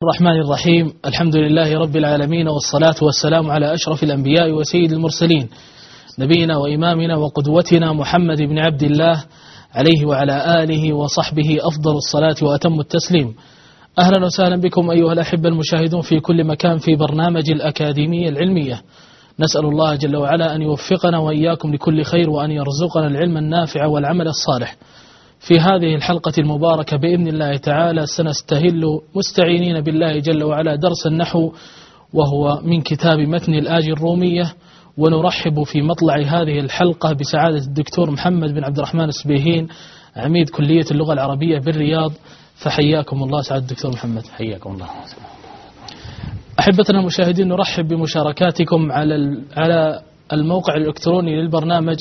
الرحمن الرحيم. الحمد لله رب العالمين، والصلاة والسلام على أشرف الأنبياء وسيد المرسلين، نبينا وإمامنا وقدوتنا محمد بن عبد الله عليه وعلى آله وصحبه أفضل الصلاة وأتم التسليم. أهلا وسهلا بكم أيها الأحبة المشاهدون في كل مكان في برنامج الأكاديمية العلمية. نسأل الله جل وعلا أن يوفقنا وإياكم لكل خير، وأن يرزقنا العلم النافع والعمل الصالح. في هذه الحلقة المباركة بإذن الله تعالى سنستهل مستعينين بالله جل وعلا درس النحو، وهو من كتاب متن الآج الرومية. ونرحب في مطلع هذه الحلقة بسعادة الدكتور محمد بن عبد الرحمن السبيهين، عميد كلية اللغة العربية بالرياض. فحياكم الله سعادة الدكتور محمد. حياكم الله. أحبتنا المشاهدين، نرحب بمشاركاتكم على الموقع الإلكتروني للبرنامج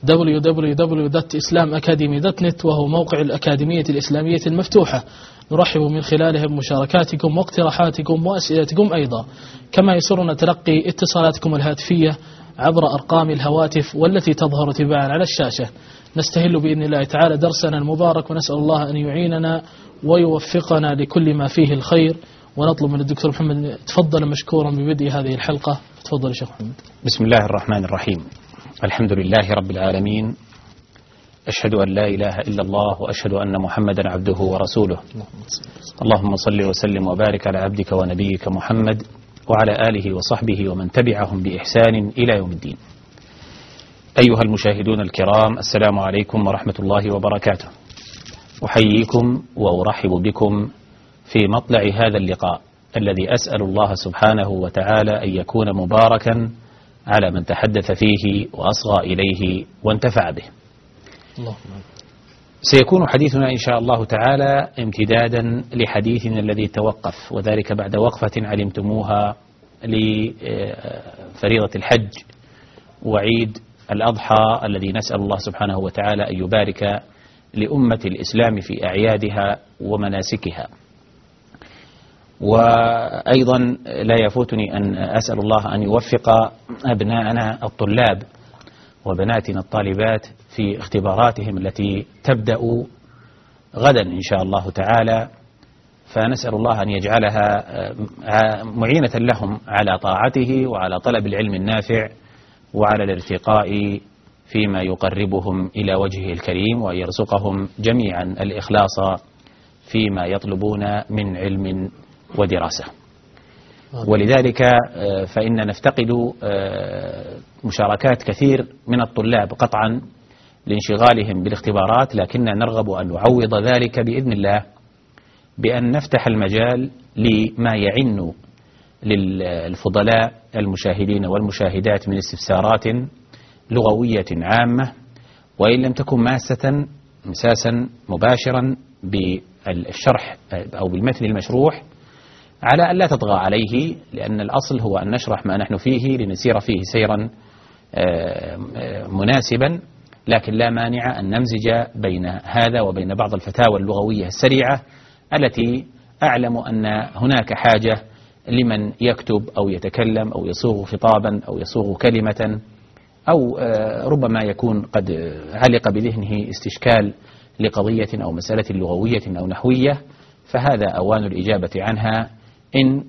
www.islamacademy.net، وهو موقع الأكاديمية الإسلامية المفتوحة. نرحب من خلاله بمشاركاتكم واقتراحاتكم وأسئلتكم أيضا، كما يسرنا تلقي اتصالاتكم الهاتفية عبر أرقام الهواتف والتي تظهر تباعا على الشاشة. نستهل بإذن الله تعالى درسنا المبارك، ونسأل الله أن يعيننا ويوفقنا لكل ما فيه الخير. ونطلب من الدكتور محمد تفضل مشكورا ببدء هذه الحلقة. تفضل يا شيخ محمد. بسم الله الرحمن الرحيم. الحمد لله رب العالمين، أشهد أن لا إله إلا الله، وأشهد أن محمدا عبده ورسوله. اللهم صل وسلم وبارك على عبدك ونبيك محمد وعلى آله وصحبه ومن تبعهم بإحسان إلى يوم الدين. أيها المشاهدون الكرام، السلام عليكم ورحمة الله وبركاته. أحييكم وأرحب بكم في مطلع هذا اللقاء الذي أسأل الله سبحانه وتعالى أن يكون مباركا على من تحدث فيه وأصغى إليه وانتفع به. سيكون حديثنا إن شاء الله تعالى امتدادا لحديثنا الذي توقف، وذلك بعد وقفة علمتموها لفريضة الحج وعيد الأضحى الذي نسأل الله سبحانه وتعالى أن يبارك لأمة الإسلام في أعيادها ومناسكها. وأيضا لا يفوتني أن أسأل الله أن يوفق أبناءنا الطلاب وبناتنا الطالبات في اختباراتهم التي تبدأ غدا إن شاء الله تعالى، فنسأل الله أن يجعلها معينة لهم على طاعته وعلى طلب العلم النافع وعلى الارتقاء فيما يقربهم إلى وجهه الكريم، وأن يرزقهم جميعا الإخلاص فيما يطلبون من علم ودراسة. ولذلك فإن نفتقد مشاركات كثير من الطلاب قطعا لانشغالهم بالاختبارات، لكننا نرغب أن نعوض ذلك بإذن الله بأن نفتح المجال لما يعن للفضلاء المشاهدين والمشاهدات من استفسارات لغوية عامة، وإن لم تكن مساسا مباشرا بالشرح أو بالمتن المشروح، على أن لا تطغى عليه، لأن الأصل هو أن نشرح ما نحن فيه لنسير فيه سيرا مناسبا، لكن لا مانع أن نمزج بين هذا وبين بعض الفتاوى اللغوية السريعة التي أعلم أن هناك حاجة لمن يكتب أو يتكلم أو يصوغ خطابا أو يصوغ كلمة، أو ربما يكون قد علق بذهنه استشكال لقضية أو مسألة لغوية أو نحوية، فهذا أوان الإجابة عنها إن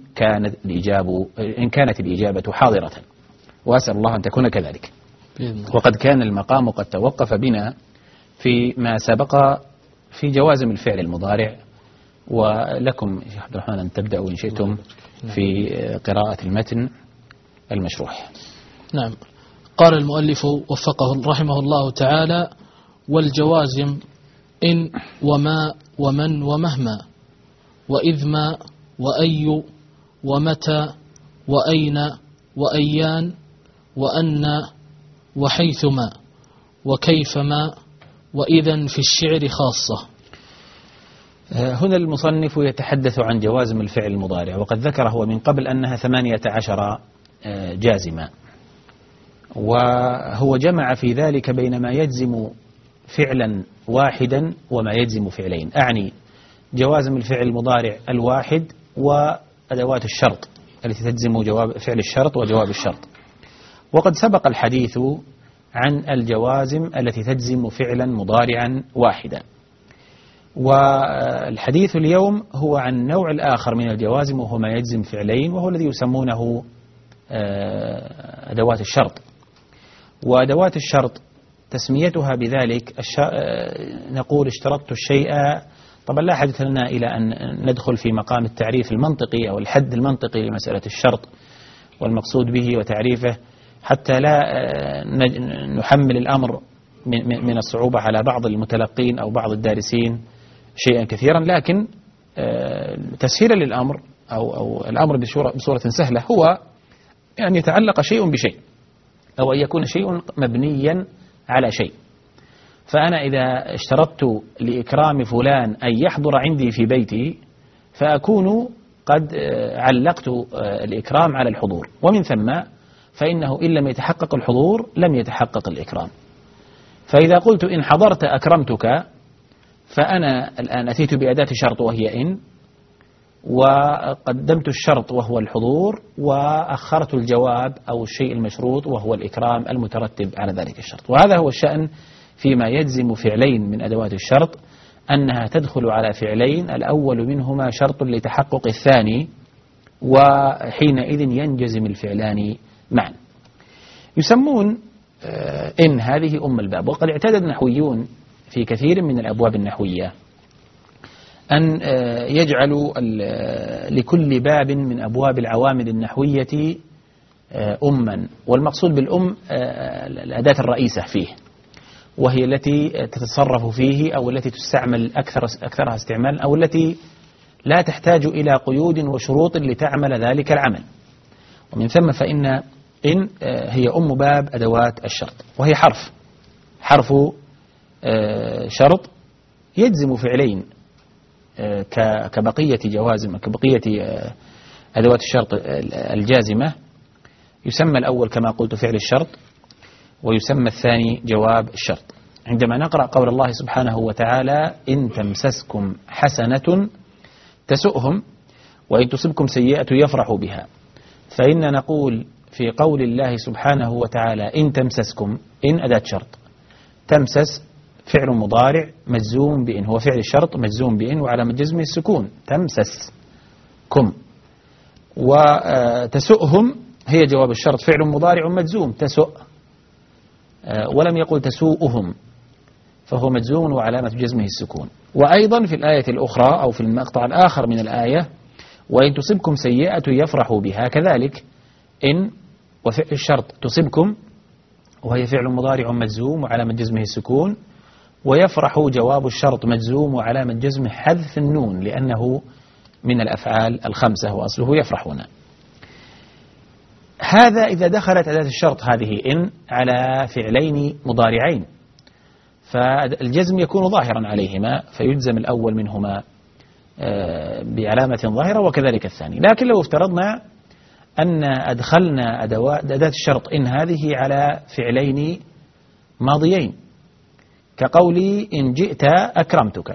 كانت الإجابة حاضرة، وأسأل الله أن تكون كذلك. وقد كان المقام قد توقف بنا فيما سبق في جوازم الفعل المضارع، ولكم يا عبد الرحمن أن تبدأوا إن شئتم في قراءة المتن المشروح. نعم. قال المؤلف وفقه رحمه الله تعالى: والجوازم إن وما ومن ومهما وإذ ما وأي ومتى وأين وأيان وأن وحيثما وكيفما وإذن في الشعر خاصة. هنا المصنف يتحدث عن جوازم الفعل المضارع، وقد ذكر هو من قبل أنها 18 جازما، وهو جمع في ذلك بين ما يجزم فعلا واحدا وما يجزم فعلين. أعني جوازم الفعل المضارع الواحد وأدوات الشرط التي تجزم فعل الشرط وجواب الشرط. وقد سبق الحديث عن الجوازم التي تجزم فعلا مضارعا واحدا، والحديث اليوم هو عن النوع الآخر من الجوازم، وهو ما يجزم فعلين، وهو الذي يسمونه أدوات الشرط. وأدوات الشرط تسميتها بذلك نقول اشترطت الشيء. طبعا لا حاجة لنا إلى أن ندخل في مقام التعريف المنطقي أو الحد المنطقي لمسألة الشرط والمقصود به وتعريفه، حتى لا نحمل الأمر من الصعوبة على بعض المتلقين أو بعض الدارسين شيئا كثيرا. لكن تسهيلا للأمر أو الأمر بصورة سهلة هو أن يتعلق شيء بشيء، أو أن يكون شيء مبنيا على شيء. فأنا إذا اشترطت لإكرام فلان أن يحضر عندي في بيتي، فأكون قد علقت الإكرام على الحضور، ومن ثم فإنه إن لم يتحقق الحضور لم يتحقق الإكرام. فإذا قلت إن حضرت أكرمتك، فأنا الآن أتيت بأداة شرط وهي إن، وقدمت الشرط وهو الحضور، وأخرت الجواب أو الشيء المشروط وهو الإكرام المترتب على ذلك الشرط. وهذا هو الشأن فيما يجزم فعلين من أدوات الشرط، أنها تدخل على فعلين الأول منهما شرط لتحقق الثاني، وحينئذ ينجزم الفعلان معا. يسمون إن هذه أم الباب. وقد اعتاد النحويون في كثير من الأبواب النحوية أن يجعلوا لكل باب من أبواب العوامل النحوية أما، والمقصود بالأم الأداة الرئيسة فيه، وهي التي تتصرف فيه أو التي تستعمل أكثرها استعمالا، أو التي لا تحتاج إلى قيود وشروط لتعمل ذلك العمل. ومن ثم فإن إن هي أم باب أدوات الشرط، وهي حرف شرط يجزم فعلين كبقية جوازم، كبقية أدوات الشرط الجازمة. يسمى الأول كما قلت فعل الشرط، ويسمى الثاني جواب الشرط. عندما نقرأ قول الله سبحانه وتعالى إن تمسسكم حسنة تسؤهم وإن تصبكم سيئة يفرحوا بها، فإن نقول في قول الله سبحانه وتعالى إن تمسسكم، إن أداة شرط، تمسس فعل مضارع مجزوم بإن، هو فعل الشرط مجزوم بإن وعلامة جزمه السكون، تمسسكم. وتسؤهم هي جواب الشرط، فعل مضارع مجزوم تسؤ، ولم يقل تسوؤهم، فهو مجزوم وعلامة جزمه السكون. وأيضا في الآية الأخرى أو في المقطع الآخر من الآية وإن تصبكم سيئة يفرحوا بها، كذلك إن وفعل الشرط تصبكم وهي فعل مضارع مجزوم وعلامة جزمه السكون، ويفرح جواب الشرط مجزوم وعلامة جزمه حذف النون لأنه من الأفعال الخمسة وأصله يفرحون. هذا إذا دخلت أداة الشرط هذه إن على فعلين مضارعين، فالجزم يكون ظاهرا عليهما، فيجزم الأول منهما بعلامة ظاهرة وكذلك الثاني. لكن لو افترضنا أن أدخلنا أداة الشرط إن هذه على فعلين ماضيين، كقولي إن جئت أكرمتك،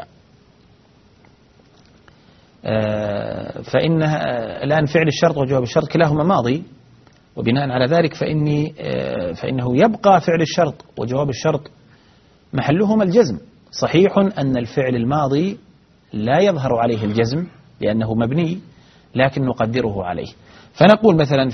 فإن الآن فعل الشرط وجواب الشرط كلاهما ماضي، وبناء على ذلك فإنه يبقى فعل الشرط وجواب الشرط محلهما الجزم. صحيح أن الفعل الماضي لا يظهر عليه الجزم لأنه مبني، لكن نقدره عليه. فنقول مثلا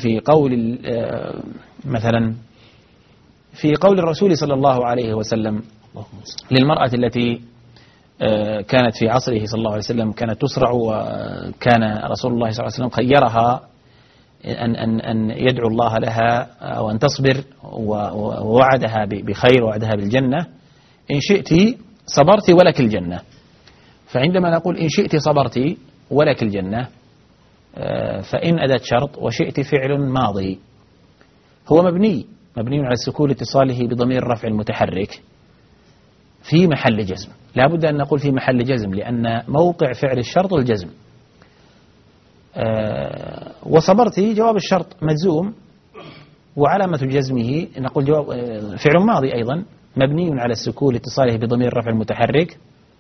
في قول الرسول صلى الله عليه وسلم للمرأة التي كانت في عصره صلى الله عليه وسلم كانت تسرع، وكان رسول الله صلى الله عليه وسلم خيرها أن يدعو الله لها أو أن تصبر، ووعدها بخير ووعدها بالجنة، إن شئت صبرت ولك الجنة. فعندما نقول إن شئت صبرت ولك الجنة، فإن أداة شرط وشئت فعل ماضي، هو مبني على السكون لاتصاله بضمير الرفع المتحرك في محل جزم. لا بد أن نقول في محل جزم لأن موقع فعل الشرط الجزم. وصبرت جواب الشرط مجزوم وعلامة جزمه نقول جواب فعل ماضي أيضا مبني على السكون لاتصاله بضمير الرفع المتحرك،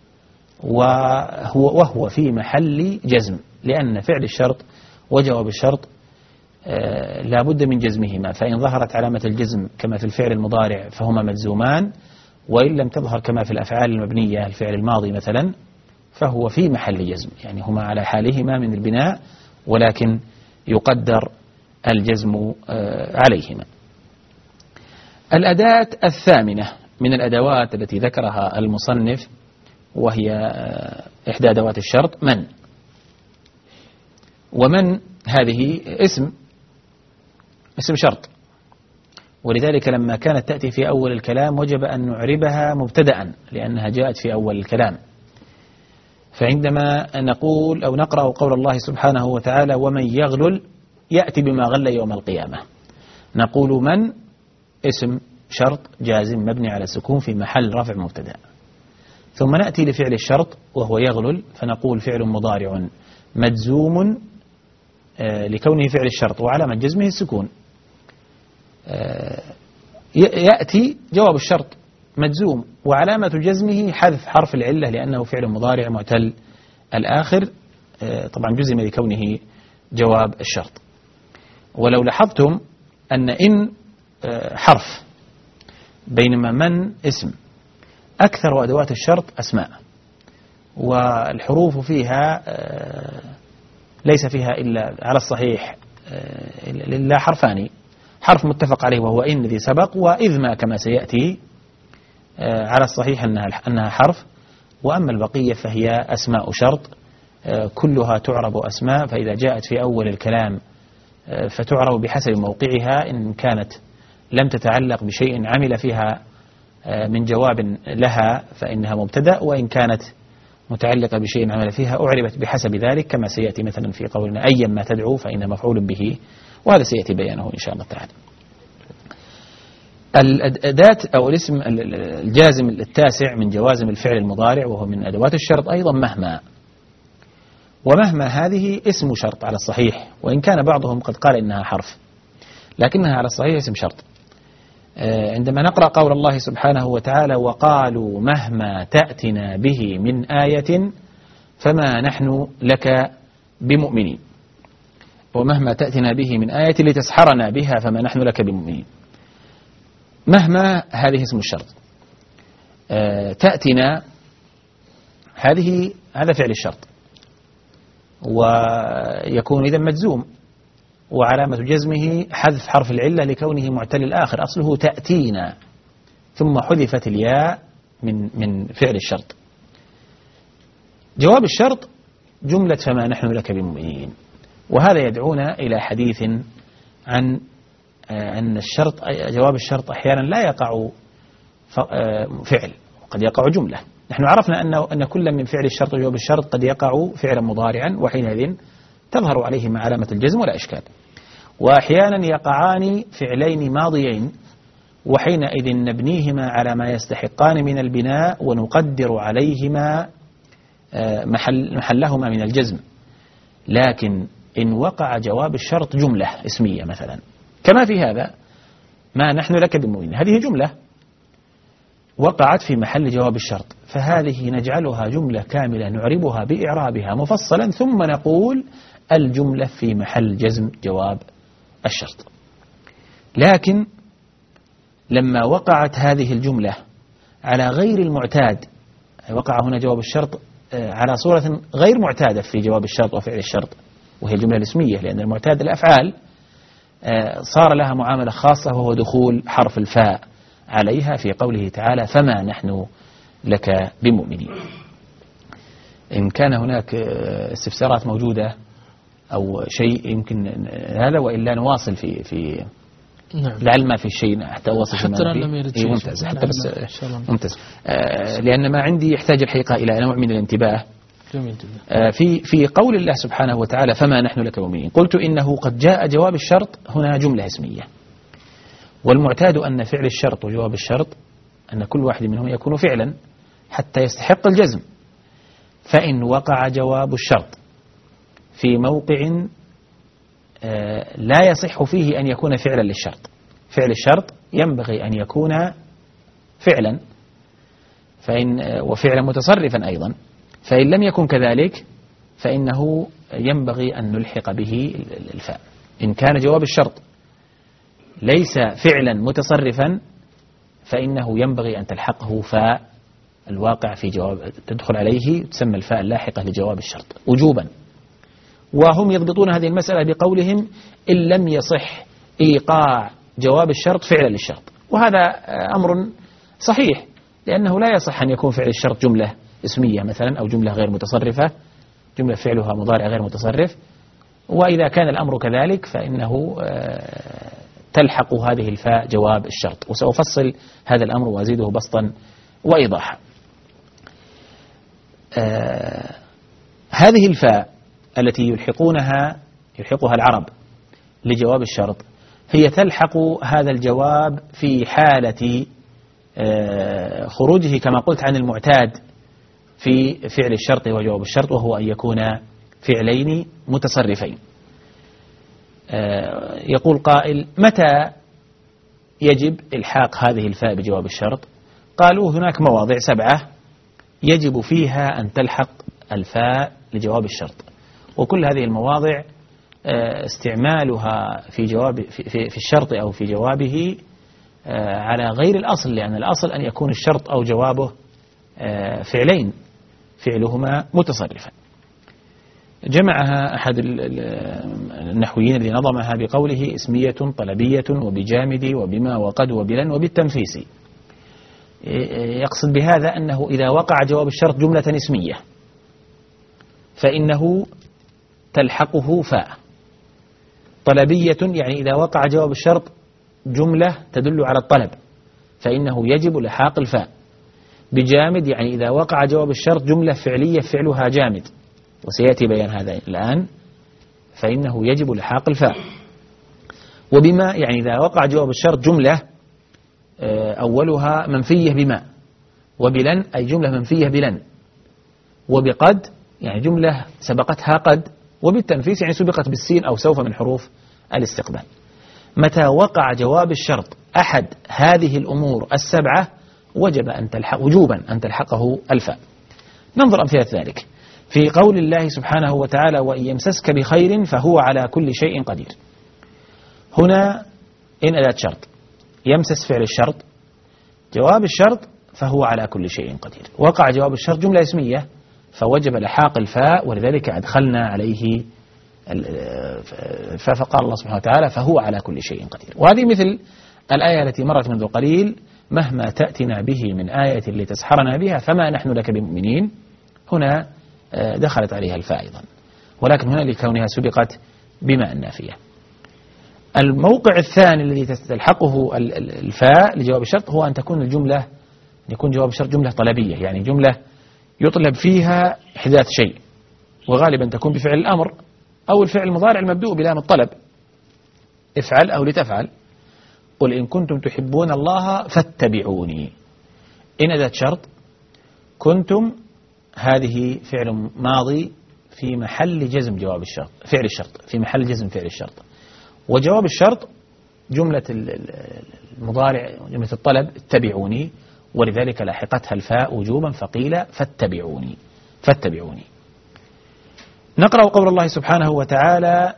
وهو في محل جزم، لأن فعل الشرط وجواب الشرط لا بد من جزمهما، فإن ظهرت علامة الجزم كما في الفعل المضارع فهما مجزومان، وإن لم تظهر كما في الأفعال المبنية الفعل الماضي مثلا فهو في محل جزم، يعني هما على حالهما من البناء ولكن يقدر الجزم عليهما. الأداة الثامنة من الأدوات التي ذكرها المصنف وهي إحدى أدوات الشرط من. ومن هذه اسم شرط، ولذلك لما كانت تأتي في أول الكلام وجب أن نعربها مبتدأ لأنها جاءت في أول الكلام. فعندما نقول أو نقرأ قول الله سبحانه وتعالى ومن يغلل يأتي بما غل يوم القيامة، نقول من اسم شرط جازم مبني على السكون في محل رفع مبتدأ، ثم نأتي لفعل الشرط وهو يغلل فنقول فعل مضارع مجزوم لكونه فعل الشرط وعلامة جزمه السكون. يأتي جواب الشرط مجزوم وعلامة جزمه حذف حرف العلة لأنه فعل مضارع معتل الآخر، طبعا جزم لكونه جواب الشرط. ولو لاحظتم أن إن حرف بينما من اسم، أكثر أدوات الشرط أسماء، والحروف فيها ليس فيها إلا على الصحيح إلا حرفان، حرف متفق عليه وهو إن الذي سبق، وإذ ما كما سيأتي على الصحيح أنها حرف، وأما البقية فهي أسماء شرط كلها تعرب أسماء، فإذا جاءت في أول الكلام فتعرب بحسب موقعها، إن كانت لم تتعلق بشيء عمل فيها من جواب لها فإنها مبتدأ، وإن كانت متعلقة بشيء عمل فيها أعربت بحسب ذلك كما سيأتي مثلا في قولنا أيا ما تدعو فإن مفعول به، وهذا سيأتي بيانه إن شاء الله تعالى. الأداة أو الاسم الجازم التاسع من جوازم الفعل المضارع وهو من أدوات الشرط أيضا مهما. ومهما هذه اسم شرط على الصحيح، وإن كان بعضهم قد قال إنها حرف، لكنها على الصحيح اسم شرط. عندما نقرأ قول الله سبحانه وتعالى وقالوا مهما تأتنا به من آية فما نحن لك بمؤمنين، ومهما تأتنا به من آية لتسحرنا بها فما نحن لك بمؤمنين. مهما هذه اسم الشرط، تأتنا هذا فعل الشرط، ويكون إذا مجزوم وعلامة جزمه حذف حرف العلة لكونه معتل الآخر، أصله تأتينا ثم حذفت الياء من فعل الشرط. جواب الشرط جملة فما نحن لك بمؤمنين، وهذا يدعونا إلى حديث عن أن الشرط جواب الشرط أحيانا لا يقع فعل وقد يقع جملة. نحن عرفنا أن كل من فعل الشرط وجواب الشرط قد يقع فعلا مضارعا، وحينئذ تظهر عليهما علامة الجزم ولا إشكال. وأحيانا يقعان فعلين ماضيين، وحينئذ نبنيهما على ما يستحقان من البناء ونقدر عليهما محلهما من الجزم. لكن إن وقع جواب الشرط جملة اسمية مثلا كما في هذا ما نحن لك بمؤمنين، هذه جملة وقعت في محل جواب الشرط، فهذه نجعلها جملة كاملة نعربها بإعرابها مفصلا ثم نقول الجملة في محل جزم جواب الشرط. لكن لما وقعت هذه الجملة على غير المعتاد، وقع هنا جواب الشرط على صورة غير معتادة في جواب الشرط وفعل الشرط وهي الجملة الاسمية، لأن المعتاد الأفعال صار لها معاملة خاصة وهو دخول حرف الفاء عليها في قوله تعالى فما نحن لك بمؤمنين. إن كان هناك استفسارات موجودة أو شيء يمكن هذا، وإلا نواصل في نعم. لعل ما في شيء حتى أواصل حتى لم يرد شيء ممتاز حتى بس ممتاز لأن ما عندي يحتاج الحقيقة إلى نوع من الانتباه. جميل جدا. في قول الله سبحانه وتعالى فما نحن لك بمؤمنين، قلت إنه قد جاء جواب الشرط هنا جملة اسمية، والمعتاد أن فعل الشرط وجواب الشرط أن كل واحد منهم يكون فعلا حتى يستحق الجزم. فإن وقع جواب الشرط في موقع لا يصح فيه أن يكون فعلا للشرط، فعل الشرط ينبغي أن يكون فعلا وفعلا متصرفا أيضا، فإن لم يكن كذلك فإنه ينبغي أن نلحق به الفاء. إن كان جواب الشرط ليس فعلا متصرفا فإنه ينبغي أن تلحقه فاء الواقع في جواب تدخل عليه تسمى الفاء اللاحقة لجواب الشرط وجوبا. وهم يضبطون هذه المسألة بقولهم إن لم يصح إيقاع جواب الشرط فعلا للشرط، وهذا أمر صحيح، لأنه لا يصح أن يكون فعل الشرط جملة اسمية مثلا أو جملة غير متصرفة، جملة فعلها مضارع غير متصرف. وإذا كان الأمر كذلك فإنه تلحق هذه الفاء جواب الشرط، وسأفصل هذا الأمر وأزيده بسطا وإيضاحا. هذه الفاء التي يلحقها العرب لجواب الشرط هي تلحق هذا الجواب في حالة خروجه كما قلت عن المعتاد في فعل الشرط وجواب الشرط، وهو أن يكون فعلين متصرفين. يقول قائل: متى يجب إلحاق هذه الفاء بجواب الشرط؟ قالوا هناك مواضع 7 يجب فيها أن تلحق الفاء لجواب الشرط، وكل هذه المواضع استعمالها في الشرط أو في جوابه على غير الأصل، لأن الأصل أن يكون الشرط أو جوابه فعلين فعلهما متصرفا. جمعها أحد النحويين الذي نظمها بقوله: اسمية طلبية وبجامد وبما وقد وبلن وبالتنفيس. يقصد بهذا أنه إذا وقع جواب الشرط جملة اسمية فإنه تلحقه فاء. طلبية يعني إذا وقع جواب الشرط جملة تدل على الطلب فإنه يجب لحاق الفاء. بجامد يعني إذا وقع جواب الشرط جملة فعلية فعلها جامد، وسيأتي بيان هذا الآن، فإنه يجب لحاق الفاء. وبما يعني إذا وقع جواب الشرط جملة أولها منفية بما، وبلن أي جملة منفية بلن، وبقد يعني جملة سبقتها قد، وبالتنفيس يعني سبقت بالسين أو سوف من حروف الاستقبال. متى وقع جواب الشرط أحد هذه الأمور 7 وجب وجوبا أن تلحقه الفاء. ننظر أمثلة ذلك في قول الله سبحانه وتعالى: وإن يمسسك بخير فهو على كل شيء قدير. هنا إن أداة شرط، يمسس فعل الشرط، جواب الشرط فهو على كل شيء قدير. وقع جواب الشرط جملة اسمية فوجب لحاق الفاء، ولذلك أدخلنا عليه فقال الله سبحانه وتعالى: فهو على كل شيء قدير. وهذه مثل الآية التي مرت منذ قليل: مهما تأتنا به من آية لتسحرنا بها فما نحن لك بمؤمنين. هنا دخلت عليها الفاء أيضا، ولكن هنا لكونها سبقت بما النافية. الموقع الثاني الذي تلحقه الفاء لجواب الشرط هو أن يكون جواب الشرط جملة طلبية، يعني جملة يطلب فيها إحداث شيء، وغالبا تكون بفعل الأمر أو الفعل المضارع المبدوء بلام الطلب، افعل أو لتفعل. قل إن كنتم تحبون الله فاتبعوني. إن أداة شرط، كنتم هذه فعل ماضي في محل جزم جواب الشرط، فعل الشرط في محل جزم فعل الشرط، وجواب الشرط جملة المضارع جملة الطلب اتبعوني، ولذلك لاحقتها الفاء وجوبا فقيل فاتبعوني. نقرأ قول الله سبحانه وتعالى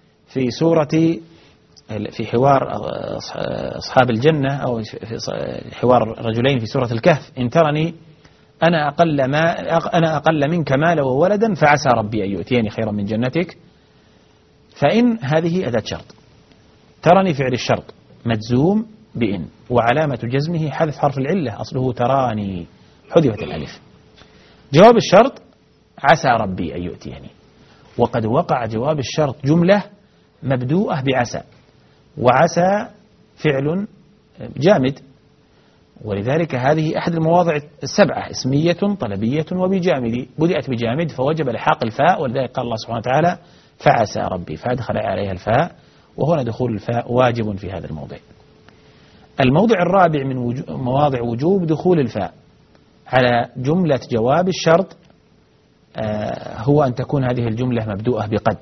في حوار أصحاب الجنة أو في حوار رجلين في سورة الكهف: إن ترني أنا أقل منك مالا وولدا فعسى ربي أن يؤتيني خيرا من جنتك. فإن هذه أداة شرط، ترني فعل الشرط مجزوم بإن، وعلامة جزمه حذف حرف العلة، أصله تراني حذفت الألف. جواب الشرط عسى ربي أن يؤتيني، وقد وقع جواب الشرط جملة مبدوءة بعسى، وعسى فعل جامد، ولذلك هذه أحد المواضع 7 اسمية طلبية وبجامد، بدأت بجامد فوجب لحاق الفاء، ولذلك قال الله سبحانه وتعالى: فعسى ربي، فأدخل عليها الفاء، وهنا دخول الفاء واجب في هذا الموضع. الموضع الرابع من مواضع وجوب دخول الفاء على جملة جواب الشرط هو أن تكون هذه الجملة مبدوءة بقد.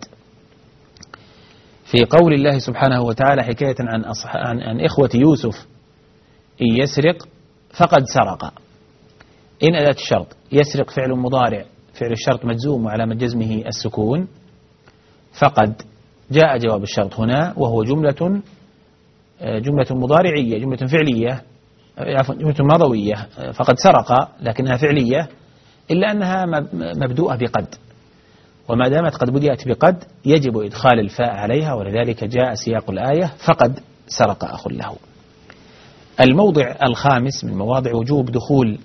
في قول الله سبحانه وتعالى حكاية عن إخوة يوسف: إن يسرق فقد سرق. إن أداة الشرط، يسرق فعل مضارع فعل الشرط مجزوم وعلامة جزمه السكون، فقد جاء جواب الشرط هنا وهو جملة مضارعية، جملة فعلية عفوا جملة ماضوية فقد سرق لكنها فعلية، إلا أنها مبدوءة بقد، وما دامت قد بدأت بقد يجب إدخال الفاء عليها، ولذلك جاء سياق الآية فقد سرق أخ له. الموضع الخامس من مواضع وجوب دخول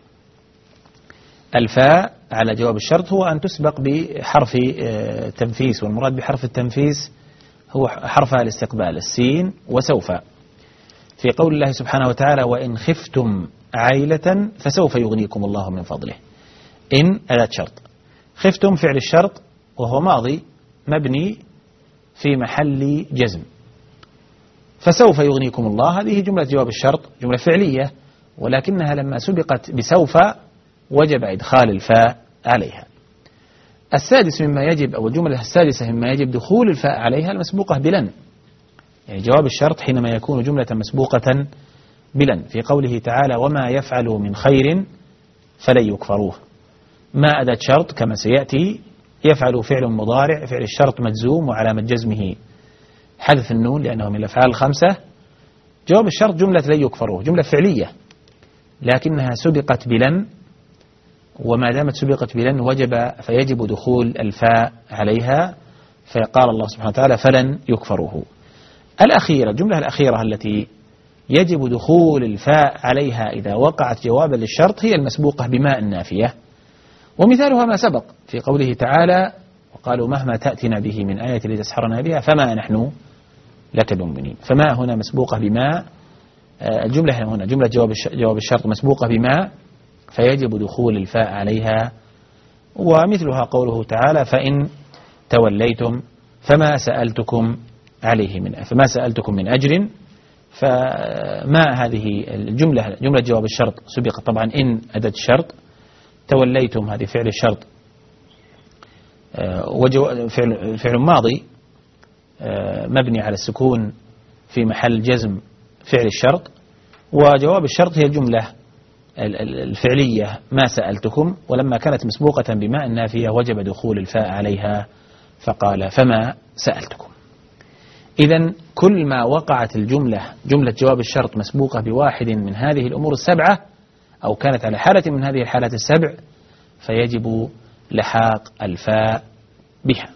الفاء على جواب الشرط هو أن تسبق بحرف تنفيس، والمراد بحرف التنفيس هو حرف الاستقبال السين وسوف، في قول الله سبحانه وتعالى وإن خفتم عيلة فسوف يغنيكم الله من فضله. إن أداة شرط، خفتم فعل الشرط وهو ماضي مبني في محل جزم، فسوف يغنيكم الله هذه جملة جواب الشرط، جملة فعلية، ولكنها لما سبقت بسوف وجب إدخال الفاء عليها. السادس مما يجب، أو الجملة السادسة مما يجب دخول الفاء عليها المسبوقة بلن، يعني جواب الشرط حينما يكون جملة مسبوقة بلن، في قوله تعالى وما يفعلوا من خير فلن يكفروه. ما أداة شرط كما سيأتي، يفعل فعل مضارع، فعل الشرط مجزوم وعلامة جزمه حذف النون لأنه من الأفعال الخمسة. جواب الشرط جملة لن يكفروه، جملة فعلية لكنها سبقت بلن، وما دامت سبقت بلن فيجب دخول الفاء عليها، فقال الله سبحانه وتعالى فلن يكفروه. الأخيرة، الجملة الأخيرة التي يجب دخول الفاء عليها إذا وقعت جوابا للشرط هي المسبوقة بما النافية، ومثالها ما سبق في قوله تعالى وقالوا مهما تأتنا به من آية لتسحرنا بها فما نحن لك بمؤمنين. فما هنا مسبوقة بما، الجملة هنا جملة جواب الشرط مسبوقة بما، فيجب دخول الفاء عليها. ومثلها قوله تعالى فإن توليتم فما سألتكم عليه فما سألتكم من أجر. فما هذه الجملة جملة جواب الشرط سبقت طبعا إن أداة الشرط، توليتم هذه فعل الشرط فعل ماضي مبني على السكون في محل جزم فعل الشرط، وجواب الشرط هي الجملة الفعلية ما سألتكم، ولما كانت مسبوقة بما النافية وجب دخول الفاء عليها فقال فما سألتكم. إذن كل ما وقعت الجملة جملة جواب الشرط مسبوقة بواحد من هذه الأمور السبعة أو كانت على حالة من هذه الحالات السبع فيجب لحاق الفاء بها.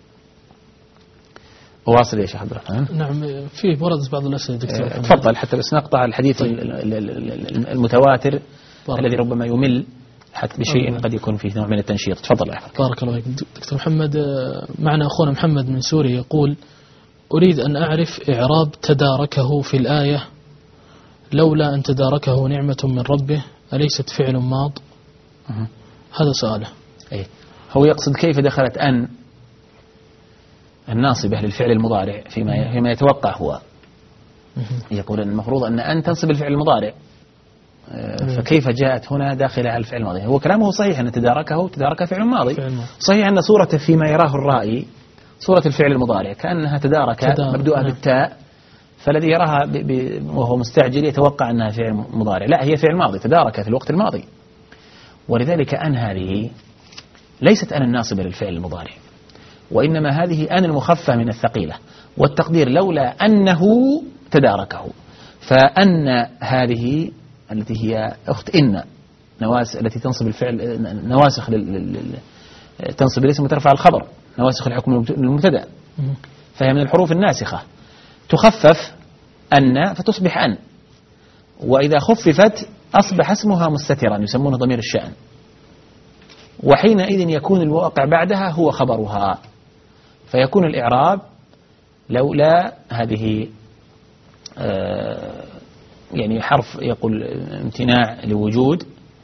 واصل يا شيخ عبد الرحمن؟ نعم، فيه وردت بعض الأسئلة دكتور. تفضل حتى بس نقطع الحديث المتواتر الذي ربما يمل حتى بشيء قد يكون فيه نوع من التنشيط. تفضل. بارك الله فيك دكتور محمد. معنا أخونا محمد من سوريا يقول أريد أن أعرف إعراب تداركه في الآية لولا أن تداركه نعمة من ربه أليست فعل ماض؟ هذا سؤاله. هو يقصد كيف دخلت أن الناصبة للفعل المضارع فيما يتوقع هو. يقول المفروض أن تنصب الفعل المضارع، فكيف جاءت هنا داخلة على الفعل الماضي؟ هو كلامه صحيح أن تدارك فعل ماضي، صحيح أن صورة فيما يراه الرائي صورة الفعل المضارع كأنها تدارك مبدوءة بالتاء، فالذي يراها وهو مستعجل يتوقع أنها فعل مضارع، لا هي فعل ماضي تدارك في الوقت الماضي. ولذلك أن هذه ليست أن الناصبة للفعل المضارع، وإنما هذه أن المخففة من الثقيلة، والتقدير لولا أنه تداركه. فأن هذه التي هي أخت إن التي تنصب الفعل نواسخ تنصب الاسم وترفع الخبر، نواسخ الحكم للمبتدأ، فهي من الحروف الناسخة، تخفف أن فتصبح أن، وإذا خففت أصبح اسمها مستترا يسمونه ضمير الشأن، وحينئذ يكون الواقع بعدها هو خبرها، فيكون الإعراب لولا هذه يعني حرف يقول امتناع لوجود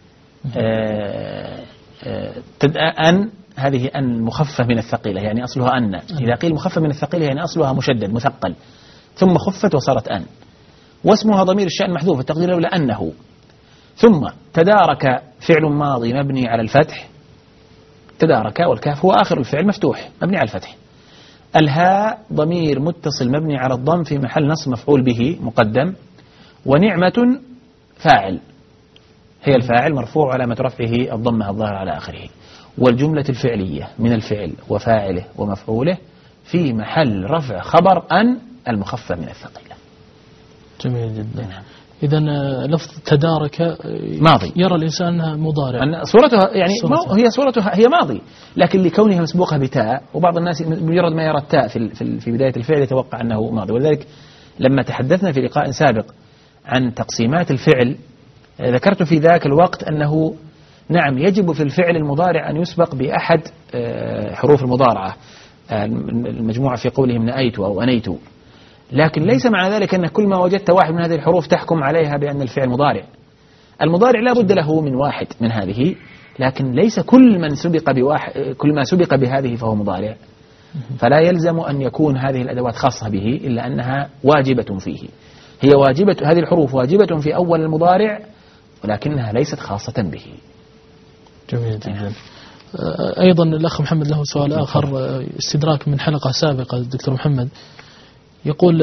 أن، هذه أن مخففة من الثقيلة يعني أصلها أن، إذا قيل مخففة من الثقيلة يعني أصلها مشدد مثقل ثم خفت وصارت أن، واسمها ضمير الشأن محذوف التقدير لولا أنه. ثم تدارك فعل ماضي مبني على الفتح، تدارك والكاف هو آخر الفعل مفتوح مبني على الفتح، الهاء ضمير متصل مبني على الضم في محل نصب مفعول به مقدم، ونعمة فاعل هي الفاعل مرفوع علامة رفعه الضمة الظاهر على آخره، والجملة الفعلية من الفعل وفاعله ومفعوله في محل رفع خبر أن المخفف من الثقيلة. جميل جدا. إذا لفظ تدارك ماضي، يرى الإنسان أنها مضارع، صورتها يعني هي ماضي، لكن لكونها مسبوقة بتاء، وبعض الناس مجرد ما يرى التاء في بداية الفعل يتوقع أنه ماضي. ولذلك لما تحدثنا في لقاء سابق عن تقسيمات الفعل ذكرت في ذاك الوقت أنه نعم يجب في الفعل المضارع أن يسبق بأحد حروف المضارعة المجموعة في قولهم نأيت أو أنيت، لكن ليس مع ذلك أن كل ما وجدت واحد من هذه الحروف تحكم عليها بأن الفعل مضارع. المضارع لا بد له من واحد من هذه، لكن ليس كل ما سبق بهذه فهو مضارع، فلا يلزم أن يكون هذه الأدوات خاصة به إلا أنها واجبة فيه. هذه الحروف واجبة في أول المضارع ولكنها ليست خاصة به. جميل جدا. أيضا الأخ محمد له سؤال آخر استدراك من حلقة سابقة الدكتور محمد، يقول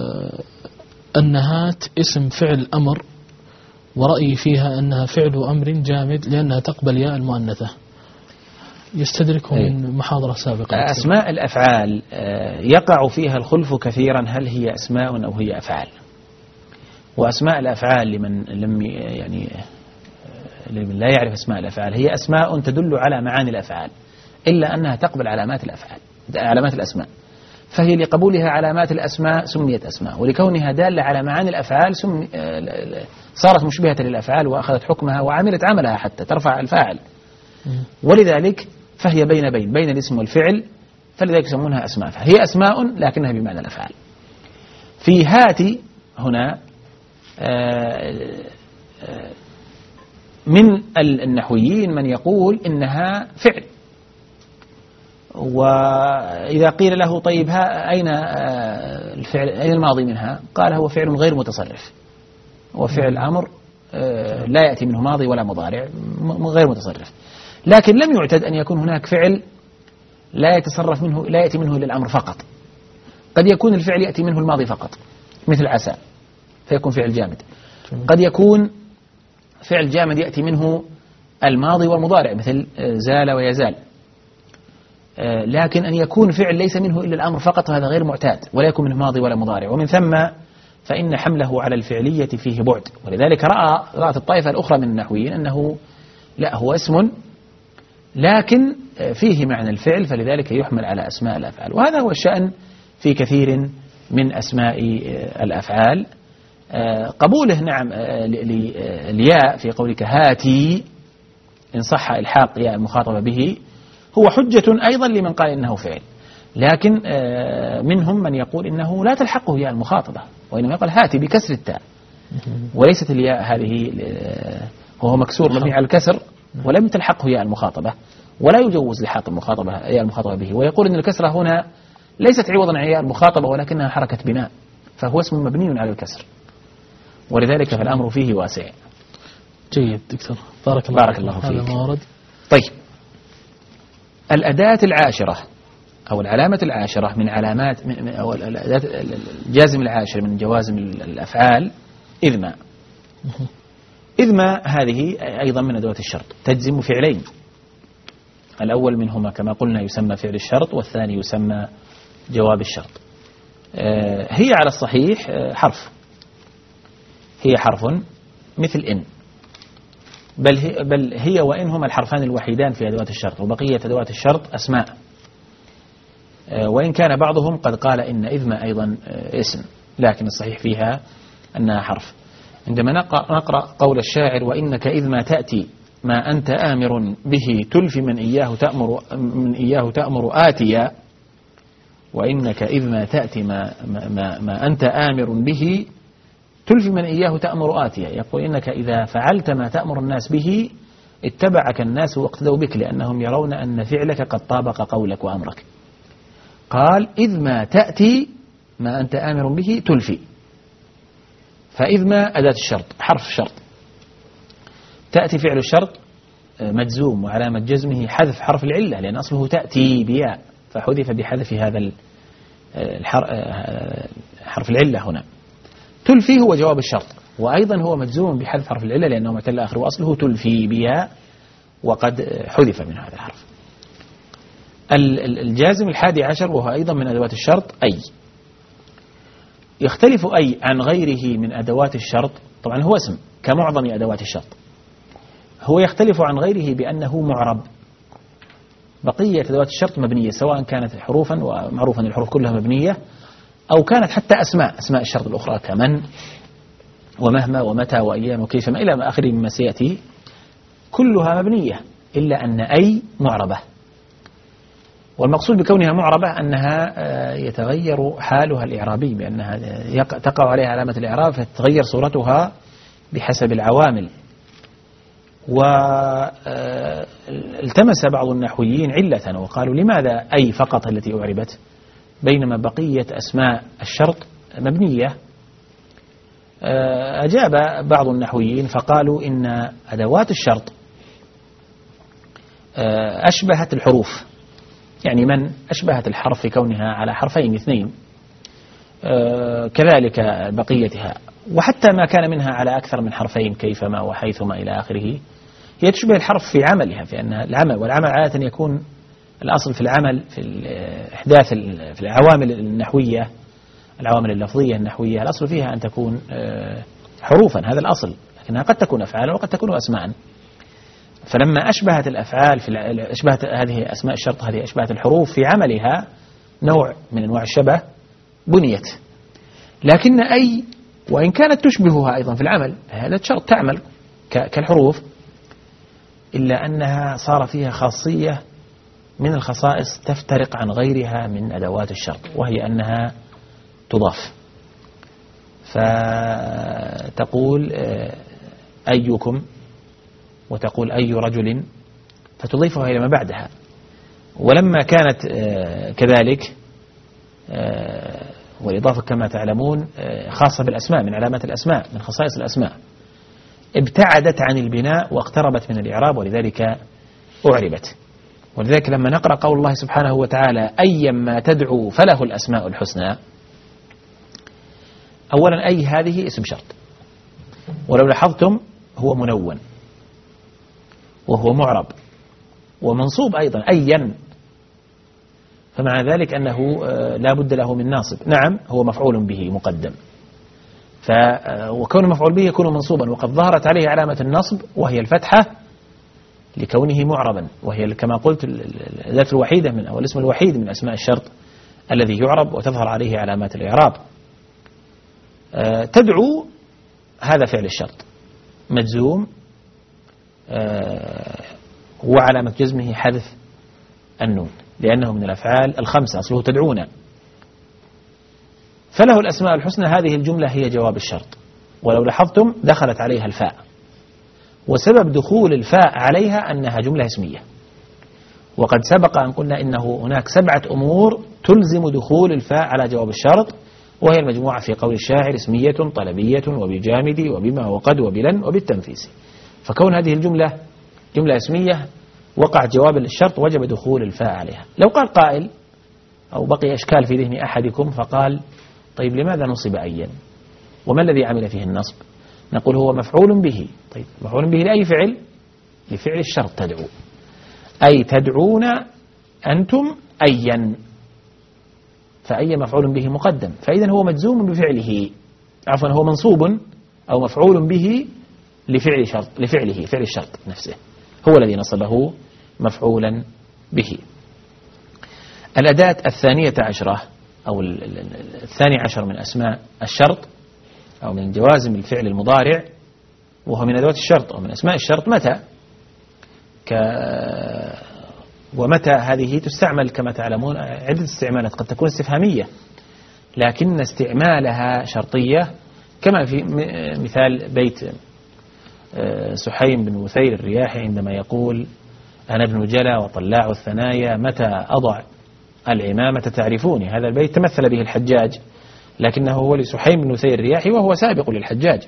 النهات اسم فعل أمر، ورأيي فيها أنها فعل أمر جامد لأنها تقبل ياء المؤنثة، يستدركه من محاضرة سابقة. أسماء الأفعال يقع فيها الخلف كثيرا، هل هي أسماء أو هي أفعال؟ وأسماء الأفعال لمن لا يعرف أسماء الأفعال هي أسماء تدل على معاني الأفعال، إلا أنها تقبل علامات الأسماء، فهي لقبولها علامات الأسماء سميت أسماء، ولكونها دالة على معاني الأفعال صارت مشبهة للأفعال وأخذت حكمها وعملت عملها حتى ترفع الفاعل، ولذلك فهي بين الاسم والفعل، فلذلك يسمونها أسماء، فهي أسماء لكنها بمعنى الأفعال. في هاتي هنا من النحويين من يقول إنها فعل، وإذا قيل له طيب أين الفعل، أين الماضي منها؟ قال هو فعل غير متصرف، هو فعل أمر لا يأتي منه ماضي ولا مضارع، غير متصرف. لكن لم يعتد أن يكون هناك فعل لا يأتي منه إلا الأمر فقط، قد يكون الفعل يأتي منه الماضي فقط مثل عسى فيكون فعل جامد، قد يكون فعل جامد يأتي منه الماضي والمضارع مثل زال ويزال، لكن أن يكون فعل ليس منه إلا الأمر فقط هذا غير معتاد، ولا يكون منه ماضي ولا مضارع، ومن ثم فإن حمله على الفعلية فيه بعد. ولذلك رأت الطائفة الأخرى من النحويين أنه لا، هو اسم لكن فيه معنى الفعل، فلذلك يحمل على أسماء الأفعال، وهذا هو الشأن في كثير من أسماء الأفعال. قبوله نعم الياء في قولك هاتي إن صح إلحاق ياء المخاطبة به هو حجة أيضا لمن قال إنه فعل، لكن منهم من يقول إنه لا تلحقه ياء المخاطبة، وإنما يقول هاتي بكسر التاء، وليست الياء هذه وهو مكسور مبني على الكسر ولم تلحقه ياء المخاطبة، ولا يجوز لحاق ياء المخاطبة به، ويقول إن الكسرة هنا ليست عوضا عن ياء المخاطبة ولكنها حركة بناء، فهو اسم مبني على الكسر، ولذلك فالأمر فيه واسع. جيد دكتور، بارك الله فيك. طيب، الأداة العاشرة أو العلامة العاشرة من علامات أو الجازم العاشر من جوازم الأفعال إذما هذه أيضا من أدوات الشرط، تجزم فعلين، الأول منهما كما قلنا يسمى فعل الشرط، والثاني يسمى جواب الشرط. هي على الصحيح هي حرف مثل إن، بل هي وإن هما الحرفان الوحيدان في أدوات الشرط، وبقية أدوات الشرط أسماء، وإن كان بعضهم قد قال إن إذما أيضا اسم، لكن الصحيح فيها أنها حرف. عندما نقرأ قول الشاعر وإنك إذما تأتي ما أنت آمر به تلفي من إياه تأمر آتيا، وإنك إذما تأتي ما أنت آمر به تلفي من إياه تأمر آتيا، يقول إنك إذا فعلت ما تأمر الناس به اتبعك الناس واقتدوا بك، لأنهم يرون أن فعلك قد طابق قولك وأمرك. قال إذ ما تأتي ما أنت آمر به تلفي، فإذ ما أداة الشرط حرف شرط، تأتي فعل الشرط مجزوم، وعلامة جزمه حذف حرف العلة لأن أصله تأتي بياء، فحذف بحذف هذا حرف العلة هنا. تلفي هو جواب الشرط، وأيضا هو مجزوم بحذف حرف العلة لأنه معتل آخر وأصله تلفي بياء، وقد حذف من هذا الحرف. الجازم 11 وهو أيضا من أدوات الشرط أي. يختلف أي عن غيره من أدوات الشرط طبعا هو اسم كمعظم أدوات الشرط، هو يختلف عن غيره بأنه معرب. بقية أدوات الشرط مبنية، سواء كانت حروفا، ومعروف أن الحروف كلها مبنية، أو كانت حتى أسماء الشرط الأخرى كمن ومهما ومتى وأيام وكيف ما إلى آخره مما سيأتي، كلها مبنية إلا أن أي معربة. والمقصود بكونها معربة أنها يتغير حالها الإعرابي، بأنها تقع عليها علامة الإعراب فتتغير صورتها بحسب العوامل. والتمس بعض النحويين علة وقالوا لماذا أي فقط التي أعربت بينما بقية أسماء الشرط مبنية؟ أجاب بعض النحويين فقالوا إن أدوات الشرط أشبهت الحروف، يعني من أشبهت الحرف في كونها على حرفين اثنين، كذلك بقيتها، وحتى ما كان منها على أكثر من حرفين كيفما وحيثما إلى آخره، هي تشبه الحرف في عملها، في أن العمل، والعمل عادة يكون الأصل في العمل في إحداث في العوامل النحوية، العوامل اللفظية النحوية الأصل فيها أن تكون حروفا، هذا الأصل، لكنها قد تكون أفعالا وقد تكون أسماء. فلما أشبهت الأفعال أشبهت هذه أسماء الشرط، هذه أشبهت الحروف في عملها، نوع من أنواع الشبه بنيت. لكن أي وإن كانت تشبهها أيضا في العمل، هذا الشرط تعمل كالحروف، إلا أنها صار فيها خاصية من الخصائص تفترق عن غيرها من أدوات الشرط، وهي أنها تضاف. فتقول أيكم، وتقول أي رجل، فتضيفها إلى ما بعدها. ولما كانت كذلك، والإضافة كما تعلمون خاصة بالأسماء، من علامات الأسماء، من خصائص الأسماء، ابتعدت عن البناء واقتربت من الإعراب، ولذلك أعربت. ولذلك لما نقرأ قول الله سبحانه وتعالى أيما تدعو فله الأسماء الحسنى، أولا أي هذه اسم شرط، ولو لاحظتم هو منون وهو معرب ومنصوب أيضا أيا، فمع ذلك أنه لا بد له من ناصب. نعم هو مفعول به مقدم، وكون مفعول به يكون منصوبا، وقد ظهرت عليه علامة النصب وهي الفتحة لكونه معربا، وهي كما قلت الأداة الوحيدة من أو الاسم الوحيد من أسماء الشرط الذي يعرب وتظهر عليه علامات الإعراب. تدعو هذا فعل الشرط مجزوم، وعلامة جزمه حذف النون لأنه من الأفعال الخمسة، أصله تدعون. فله الأسماء الحسنى، هذه الجملة هي جواب الشرط، ولو لاحظتم دخلت عليها الفاء، وسبب دخول الفاء عليها أنها جملة اسمية. وقد سبق أن قلنا إنه هناك 7 أمور تلزم دخول الفاء على جواب الشرط، وهي المجموعة في قول الشاعر اسمية طلبية وبجامد وبما وقد وبلن وبالتنفيس. فكون هذه الجملة جملة اسمية وقع جواب للشرط وجب دخول الفاء عليها. لو قال قائل أو بقي إشكال في ذهن أحدكم فقال طيب لماذا نصب أيا وما الذي عمل فيه النصب؟ نقول هو مفعول به. طيب مفعول به لأي فعل؟ لفعل الشرط تدعو، أي تدعون أنتم أيا، فأي مفعول به مقدم، فإذا هو مجزوم بفعله، عفوا هو منصوب أو مفعول به لفعل شرط، لفعله فعل الشرط نفسه هو الذي نصبه مفعولا به. الأداة 12 أو 12 من أسماء الشرط أو من جوازم الفعل المضارع، وهو من أدوات الشرط أو من أسماء الشرط متى. ومتى هذه تستعمل كما تعلمون عدة استعمالات، قد تكون استفهامية لكن استعمالها شرطية، كما في مثال بيت سحيم بن وثير الرياحي عندما يقول أنا ابن جلا وطلاع الثنايا متى أضع العمامة تعرفوني. هذا البيت تمثل به الحجاج، لكنه هو لسحيم بن وثير الرياحي وهو سابق للحجاج،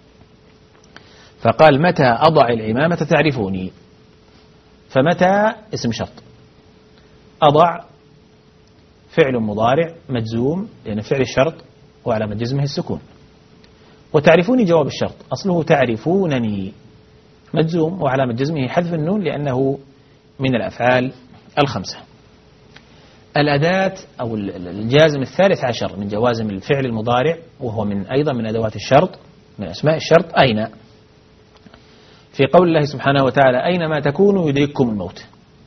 فقال متى أضع العمامة تعرفوني. فمتى اسم شرط، أضع فعل مضارع مجزوم لأن فعل الشرط وعلامة جزمه السكون، وتعرفوني جواب الشرط أصله تعرفونني مجزوم وعلامة جزمه حذف النون لأنه من الأفعال الخمسة. الأداة أو الجازم 13 من جوازم الفعل المضارع، وهو من أيضا من أدوات الشرط، من أسماء الشرط أين، في قول الله سبحانه وتعالى أينما تكونوا يدرككم الموت.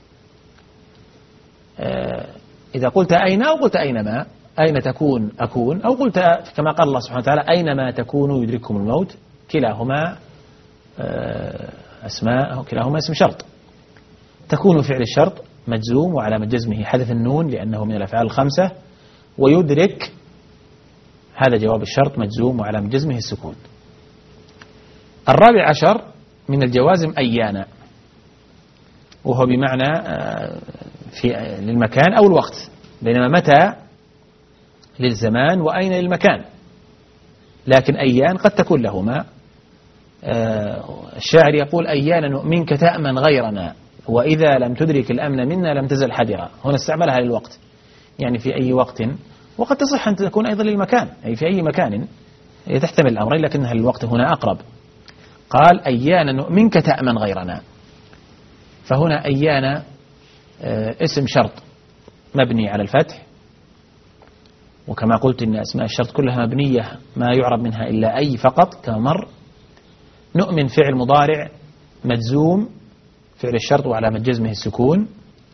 إذا قلت أين أو قلت أينما، أين تكون أكون، أو قلت كما قال الله سبحانه وتعالى أينما تكونوا يدرككم الموت، كلاهما أسماء، كلاهما اسم شرط. تكون فعل الشرط مجزوم وعلامة جزمه حذف النون لأنه من الأفعال الخمسة، ويدرك هذا جواب الشرط مجزوم وعلامة جزمه السكون. الرابع عشر من الجوازم أيانا، وهو بمعنى في للمكان أو الوقت، بينما متى للزمان وأين للمكان، لكن أيان قد تكون لهما. الشاعر يقول أيانا نؤمنك تأمن غيرنا، وإذا لم تدرك الأمن منا لم تزل حذرا. هنا استعملها للوقت، يعني في أي وقت، وقد تصح أن تكون أيضا للمكان، أي في أي مكان تحتمل الأمرين، لكنها للوقت هنا أقرب. قال أيانا نؤمنك تأمن غيرنا، فهنا أيانا اسم شرط مبني على الفتح، وكما قلت إن أسماء الشرط كلها مبنية ما يعرب منها إلا أي فقط كما مر. نؤمن فعل مضارع مجزوم فعل الشرط وعلامة جزمه السكون،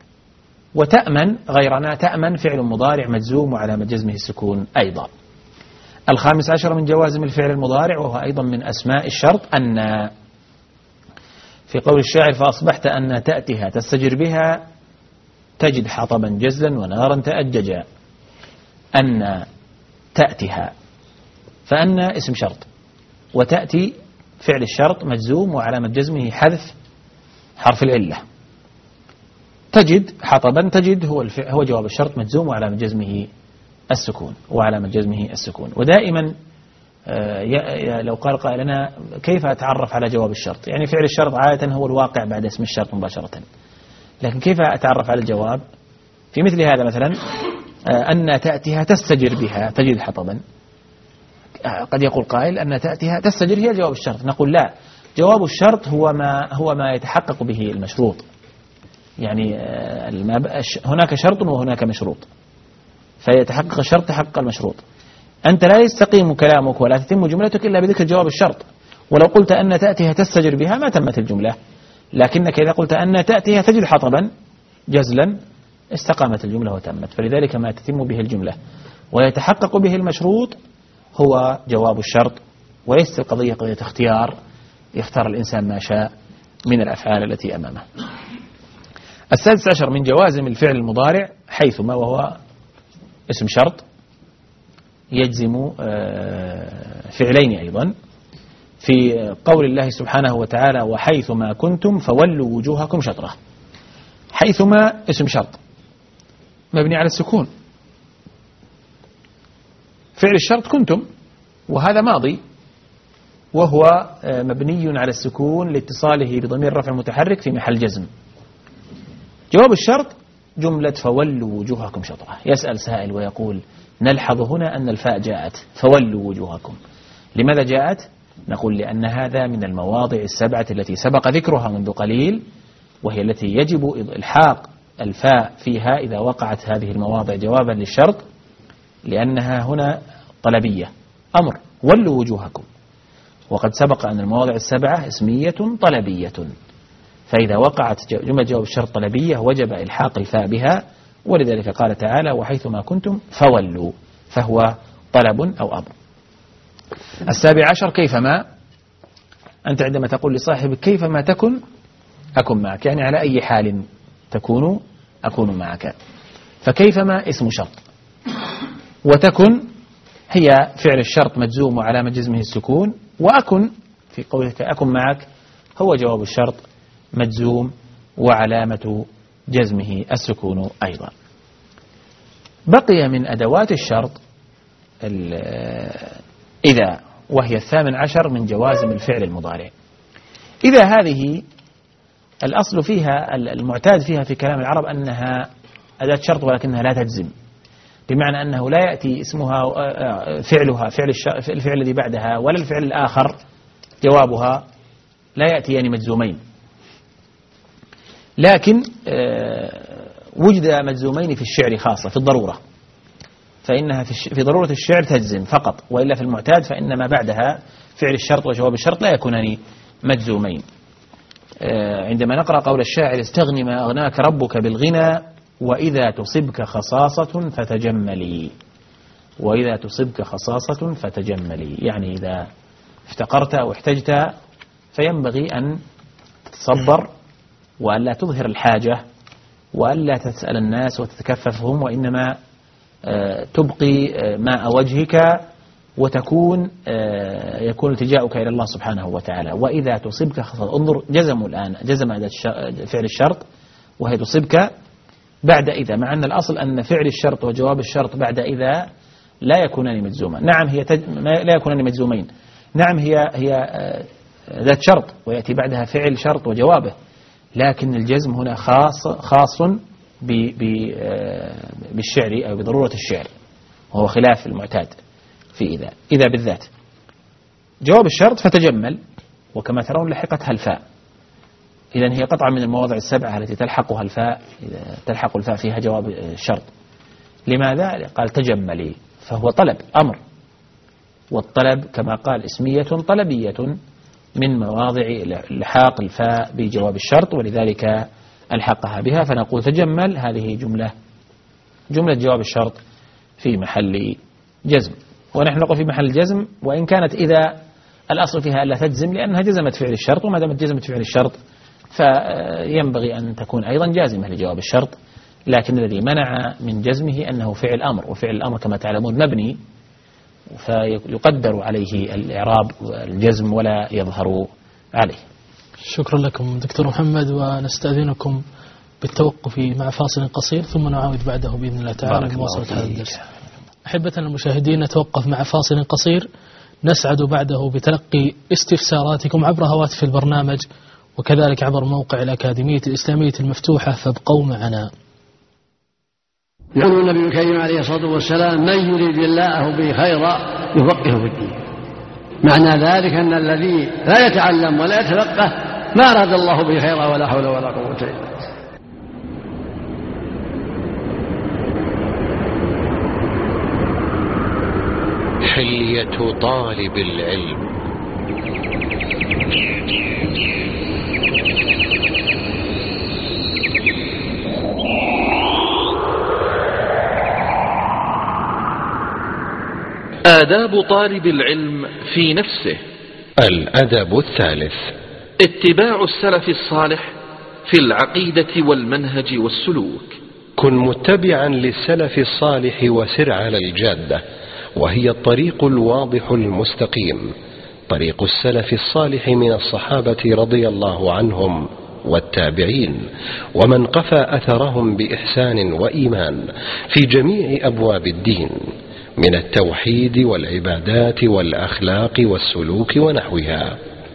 وتأمن غيرنا تأمن فعل مضارع مجزوم وعلامة جزمه السكون أيضا. الخامس عشر من جوازم الفعل المضارع، وهو أيضا من أسماء الشرط أن، في قول الشاعر فأصبحت أن تأتيها تستجر بها تجد حطبا جزلا ونارا تأججا. أن تأتيها، فأن اسم شرط، وتأتي فعل الشرط مجزوم وعلامة جزمه حذف حرف العلة. تجد حطبا، تجد هو جواب الشرط مجزوم وعلامة جزمه السكون، وعلامة جزمه السكون. ودائما لو قال قائلنا كيف أتعرف على جواب الشرط، يعني فعل الشرط عادة هو الواقع بعد اسم الشرط مباشرة، لكن كيف أتعرف على الجواب في مثل هذا؟ مثلا أن تأتيها تستجر بها تجد حطبا، قد يقول قائل أن تأتيها تستجر هي جواب الشرط، نقول لا، جواب الشرط هو ما يتحقق به المشروط، يعني هناك شرط وهناك مشروط، فيتحقق الشرط تحقق المشروط. أنت لا يستقيم كلامك ولا تتم جملتك إلا بذكر جواب الشرط، ولو قلت أن تأتيها تستجر بها ما تمت الجملة، لكنك إذا قلت أن تأتيها تجد حطبا جزلا استقامت الجملة وتمت. فلذلك ما تتم به الجملة ويتحقق به المشروط هو جواب الشرط، وليست القضية قضية اختيار يختار الإنسان ما شاء من الأفعال التي أمامه. السادس عشر من جوازم الفعل المضارع حيثما، وهو اسم شرط يجزم فعلين أيضا، في قول الله سبحانه وتعالى وحيثما كنتم فولوا وجوهكم شطرة. حيثما اسم شرط مبني على السكون، فعل الشرط كنتم، وهذا ماضي وهو مبني على السكون لاتصاله بضمير رفع متحرك في محل جزم. جواب الشرط جملة فولوا وجوهكم شطرة. يسأل سائل ويقول نلحظ هنا أن الفاء جاءت فولوا وجوهكم، لماذا جاءت؟ نقول لأن هذا من المواضع السبعة التي سبق ذكرها منذ قليل، وهي التي يجب إلحاق الفاء فيها إذا وقعت هذه المواضع جوابا للشرط، لأنها هنا طلبية، أمر ولوا وجوهكم، وقد سبق أن المواضع السبعة اسمية طلبية، فإذا وقعت جملة جواب الشرط طلبية وجب إلحاق الفاء بها، ولذلك قال تعالى وحيثما كنتم فولوا، فهو طلب أو أمر. السابع عشر كيفما. أنت عندما تقول لصاحبك كيفما تكن أكن معك، يعني على أي حال تكون أكون معك، فكيفما اسم شرط، وتكن هي فعل الشرط مجزوم وعلامة جزمه السكون، وأكن في قولك أكن معك هو جواب الشرط مجزوم وعلامة جزمه السكون أيضا. بقي من أدوات الشرط إذا، وهي الثامن عشر من جوازم الفعل المضارع. إذا هذه الأصل فيها المعتاد فيها في كلام العرب أنها أداة شرط ولكنها لا تجزم، بمعنى أنه لا يأتي اسمها فعلها الفعل الذي بعدها ولا الفعل الآخر جوابها لا يأتي يعني مجزومين، لكن وجد مجزومين في الشعر خاصة في الضرورة، فإنها في ضرورة الشعر تجزم فقط، وإلا في المعتاد فإن ما بعدها فعل الشرط وجواب الشرط لا يكونان مجزومين. عندما نقرأ قول الشاعر استغن ما أغناك ربك بالغنى وإذا تصبك خصاصة فتجملي، وإذا تصبك خصاصة فتجملي، يعني إذا افتقرت أو احتجت فينبغي أن تتصبر وألا تظهر الحاجة وألا تسأل الناس وتتكففهم، وإنما تبقي ماء وجهك وتكون يكون التجاؤك إلى الله سبحانه وتعالى. وإذا تصبك خصاصة، انظر جزموا الآن، جزم فعل الشرط وهي تصبك بعد إذا، مع أن الأصل أن فعل الشرط وجواب الشرط بعد إذا لا يكونان مجزوما. نعم هي لا يكونان مجزومين، نعم هي ذات شرط ويأتي بعدها فعل شرط وجوابه، لكن الجزم هنا خاص بالشعر أو بضرورة الشعر، وهو خلاف المعتاد في إذا بالذات. جواب الشرط فتجمل، وكما ترون لحقتها الفاء، إذن هي قطعة من المواضع السبعة التي تلحقها الفاء، تلحق الفاء فيها جواب الشرط. لماذا؟ قال تجملي، فهو طلب أمر، والطلب كما قال اسمية طلبية من مواضع لحاق الفاء بجواب الشرط، ولذلك ألحقها بها، فنقول تجمل هذه جملة جواب الشرط في محل جزم، ونحن نقول في محل الجزم وإن كانت إذا الأصل فيها ألا تجزم لأنها جزمت فعل الشرط، وما دامت جزمت فعل الشرط فينبغي أن تكون أيضا جازمة لجواب الشرط، لكن الذي منع من جزمه أنه فعل أمر، وفعل الأمر كما تعلمون مبني فيقدر عليه الإعراب والجزم ولا يظهر عليه. شكرا لكم دكتور محمد، ونستأذنكم بالتوقف مع فاصل قصير ثم نعاود بعده بإذن الله تعالى لمواصلة هذا الدرس. أحبتنا المشاهدين نتوقف مع فاصل قصير، نسعد بعده بتلقي استفساراتكم عبر هواتف البرنامج وكذلك عبر موقع الأكاديمية الإسلامية المفتوحة، فابقوا معنا. يقول النبي الكريم عليه الصلاة والسلام من يريد الله به خيرا يفقهه في الدين. معنى ذلك أن الذي لا يتعلم ولا يتفقه ما أراد الله به خيرا ولا حول ولا قوة إلا بالله. حلية طالب العلم. آداب طالب العلم في نفسه. الأدب الثالث اتباع السلف الصالح في العقيدة والمنهج والسلوك. كن متبعا للسلف الصالح وسر على الجادة، وهي الطريق الواضح المستقيم، طريق السلف الصالح من الصحابة رضي الله عنهم والتابعين ومن قفى أثرهم بإحسان وإيمان في جميع أبواب الدين من التوحيد والعبادات والأخلاق والسلوك ونحوها.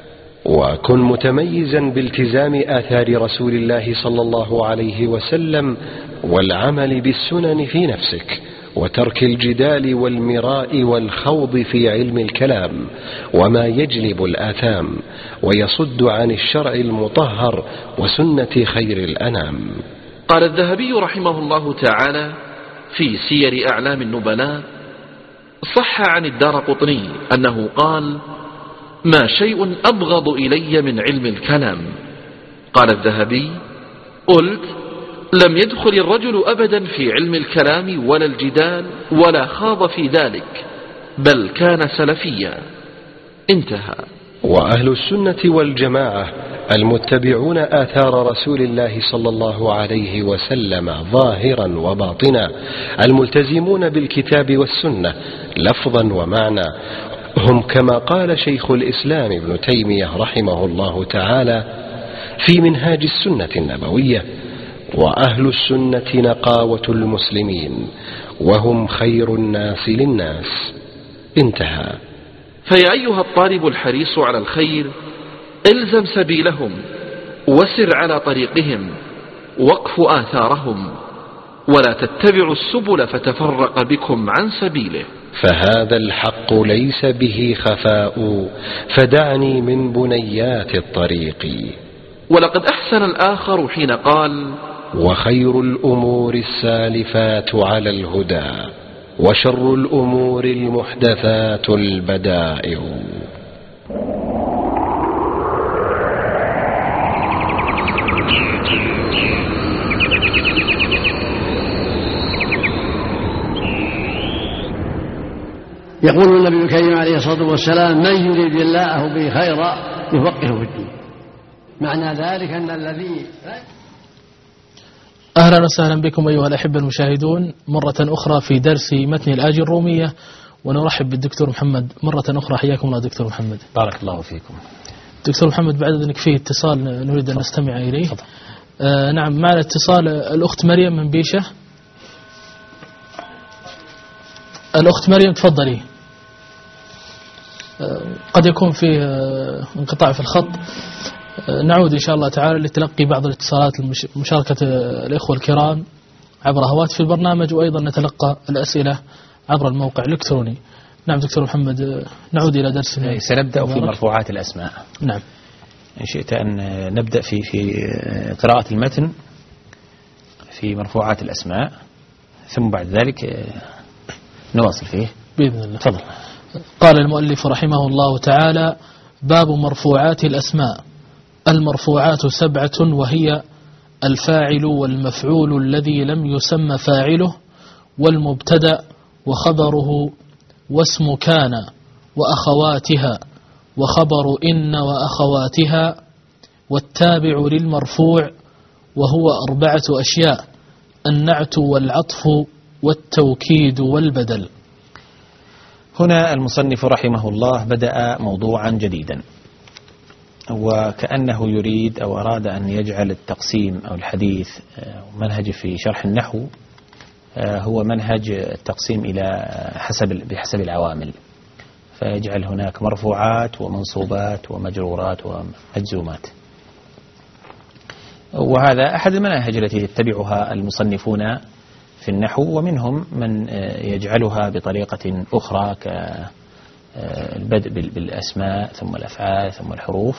وكن متميزا بالتزام آثار رسول الله صلى الله عليه وسلم والعمل بالسنن في نفسك، وترك الجدال والمراء والخوض في علم الكلام وما يجلب الآثام ويصد عن الشرع المطهر وسنة خير الأنام. قال الذهبي رحمه الله تعالى في سير أعلام النبلاء: صح عن الدارقطني أنه قال: ما شيء أبغض إلي من علم الكلام. قال الذهبي: قلت: لم يدخل الرجل أبدا في علم الكلام ولا الجدال ولا خاض في ذلك، بل كان سلفيا. انتهى. وأهل السنة والجماعة المتبعون آثار رسول الله صلى الله عليه وسلم ظاهرا وباطنا، الملتزمون بالكتاب والسنة لفظا ومعنى، هم كما قال شيخ الإسلام ابن تيمية رحمه الله تعالى في منهاج السنة النبوية: وأهل السنة نقاوة المسلمين وهم خير الناس للناس. انتهى. فيا أيها الطالب الحريص على الخير، الزم سبيلهم وسر على طريقهم وقف آثارهم، ولا تتبعوا السبل فتفرق بكم عن سبيله، فهذا الحق ليس به خفاء، فدعني من بنيات الطريق. ولقد أحسن الآخر حين قال: وخير الأمور السالفات على الهدى. وشر الأمور المحدثات البدائع. يقول النبي الكريم عليه الصلاة والسلام: من يريد الله به خيرا يفقهه في الدين. معنى ذلك أن الذي أهلا وسهلا بكم أيها الأحبة المشاهدون مرة أخرى في درس متن الآجي الرومية، ونرحب بالدكتور محمد مرة أخرى. حياكم الله دكتور محمد. بارك الله فيكم. دكتور محمد، بعد أنك فيه اتصال نريد أن نستمع إليه. نعم، معنا اتصال الأخت مريم من بيشة. الأخت مريم تفضلي. قد يكون فيه انقطاع في الخط. نعود إن شاء الله تعالى لتلقي بعض الاتصالات مشاركة الإخوة الكرام عبر هواتف البرنامج، وأيضا نتلقى الأسئلة عبر الموقع الإلكتروني. نعم دكتور محمد، نعود إلى درسنا. سنبدأ في مرفوعات الأسماء. نعم، إن شئت أن نبدأ في قراءة المتن في مرفوعات الأسماء، ثم بعد ذلك نواصل فيه بإذن الله. تفضل. قال المؤلف رحمه الله تعالى: باب مرفوعات الأسماء. المرفوعات 7، وهي الفاعل والمفعول الذي لم يسمى فاعله، والمبتدأ وخبره، واسم كان وأخواتها، وخبر إن وأخواتها، والتابع للمرفوع، وهو 4 أشياء: النعت والعطف والتوكيد والبدل. هنا المصنف رحمه الله بدأ موضوعا جديدا، وكأنه يريد أو أراد أن يجعل التقسيم أو الحديث منهج في شرح النحو هو منهج التقسيم إلى بحسب العوامل، فيجعل هناك مرفوعات ومنصوبات ومجرورات ومجزومات. وهذا أحد المناهج التي يتبعها المصنفون في النحو، ومنهم من يجعلها بطريقة أخرى كالبدء بالأسماء ثم الأفعال ثم الحروف،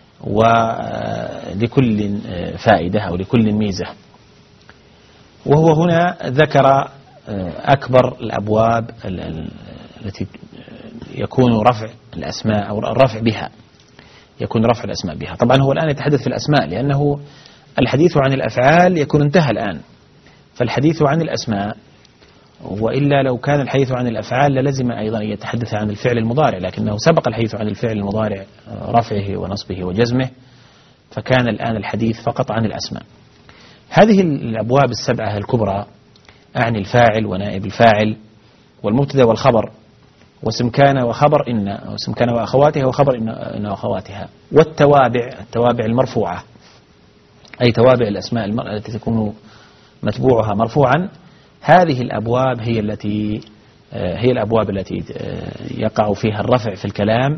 ولكل فائدة أو لكل ميزة. وهو هنا ذكر أكبر الأبواب التي يكون رفع الأسماء أو الرفع بها، يكون رفع الأسماء بها. طبعا هو الآن يتحدث في الأسماء، لأنه الحديث عن الأفعال يكون انتهى الآن، فالحديث عن الأسماء، وإلا لو كان الحديث عن الأفعال للزم أيضا أن يتحدث عن الفعل المضارع، لكنه سبق الحديث عن الفعل المضارع رفعه ونصبه وجزمه، فكان الآن الحديث فقط عن الأسماء. هذه الأبواب 7 الكبرى أعني الفاعل ونائب الفاعل والمبتدا والخبر واسم كان وخبر إن واسم كان وأخواتها وخبر إن وأخواتها، التوابع المرفوعة، أي توابع الأسماء التي تكون متبوعها مرفوعا. هذه الأبواب هي الأبواب التي يقع فيها الرفع في الكلام،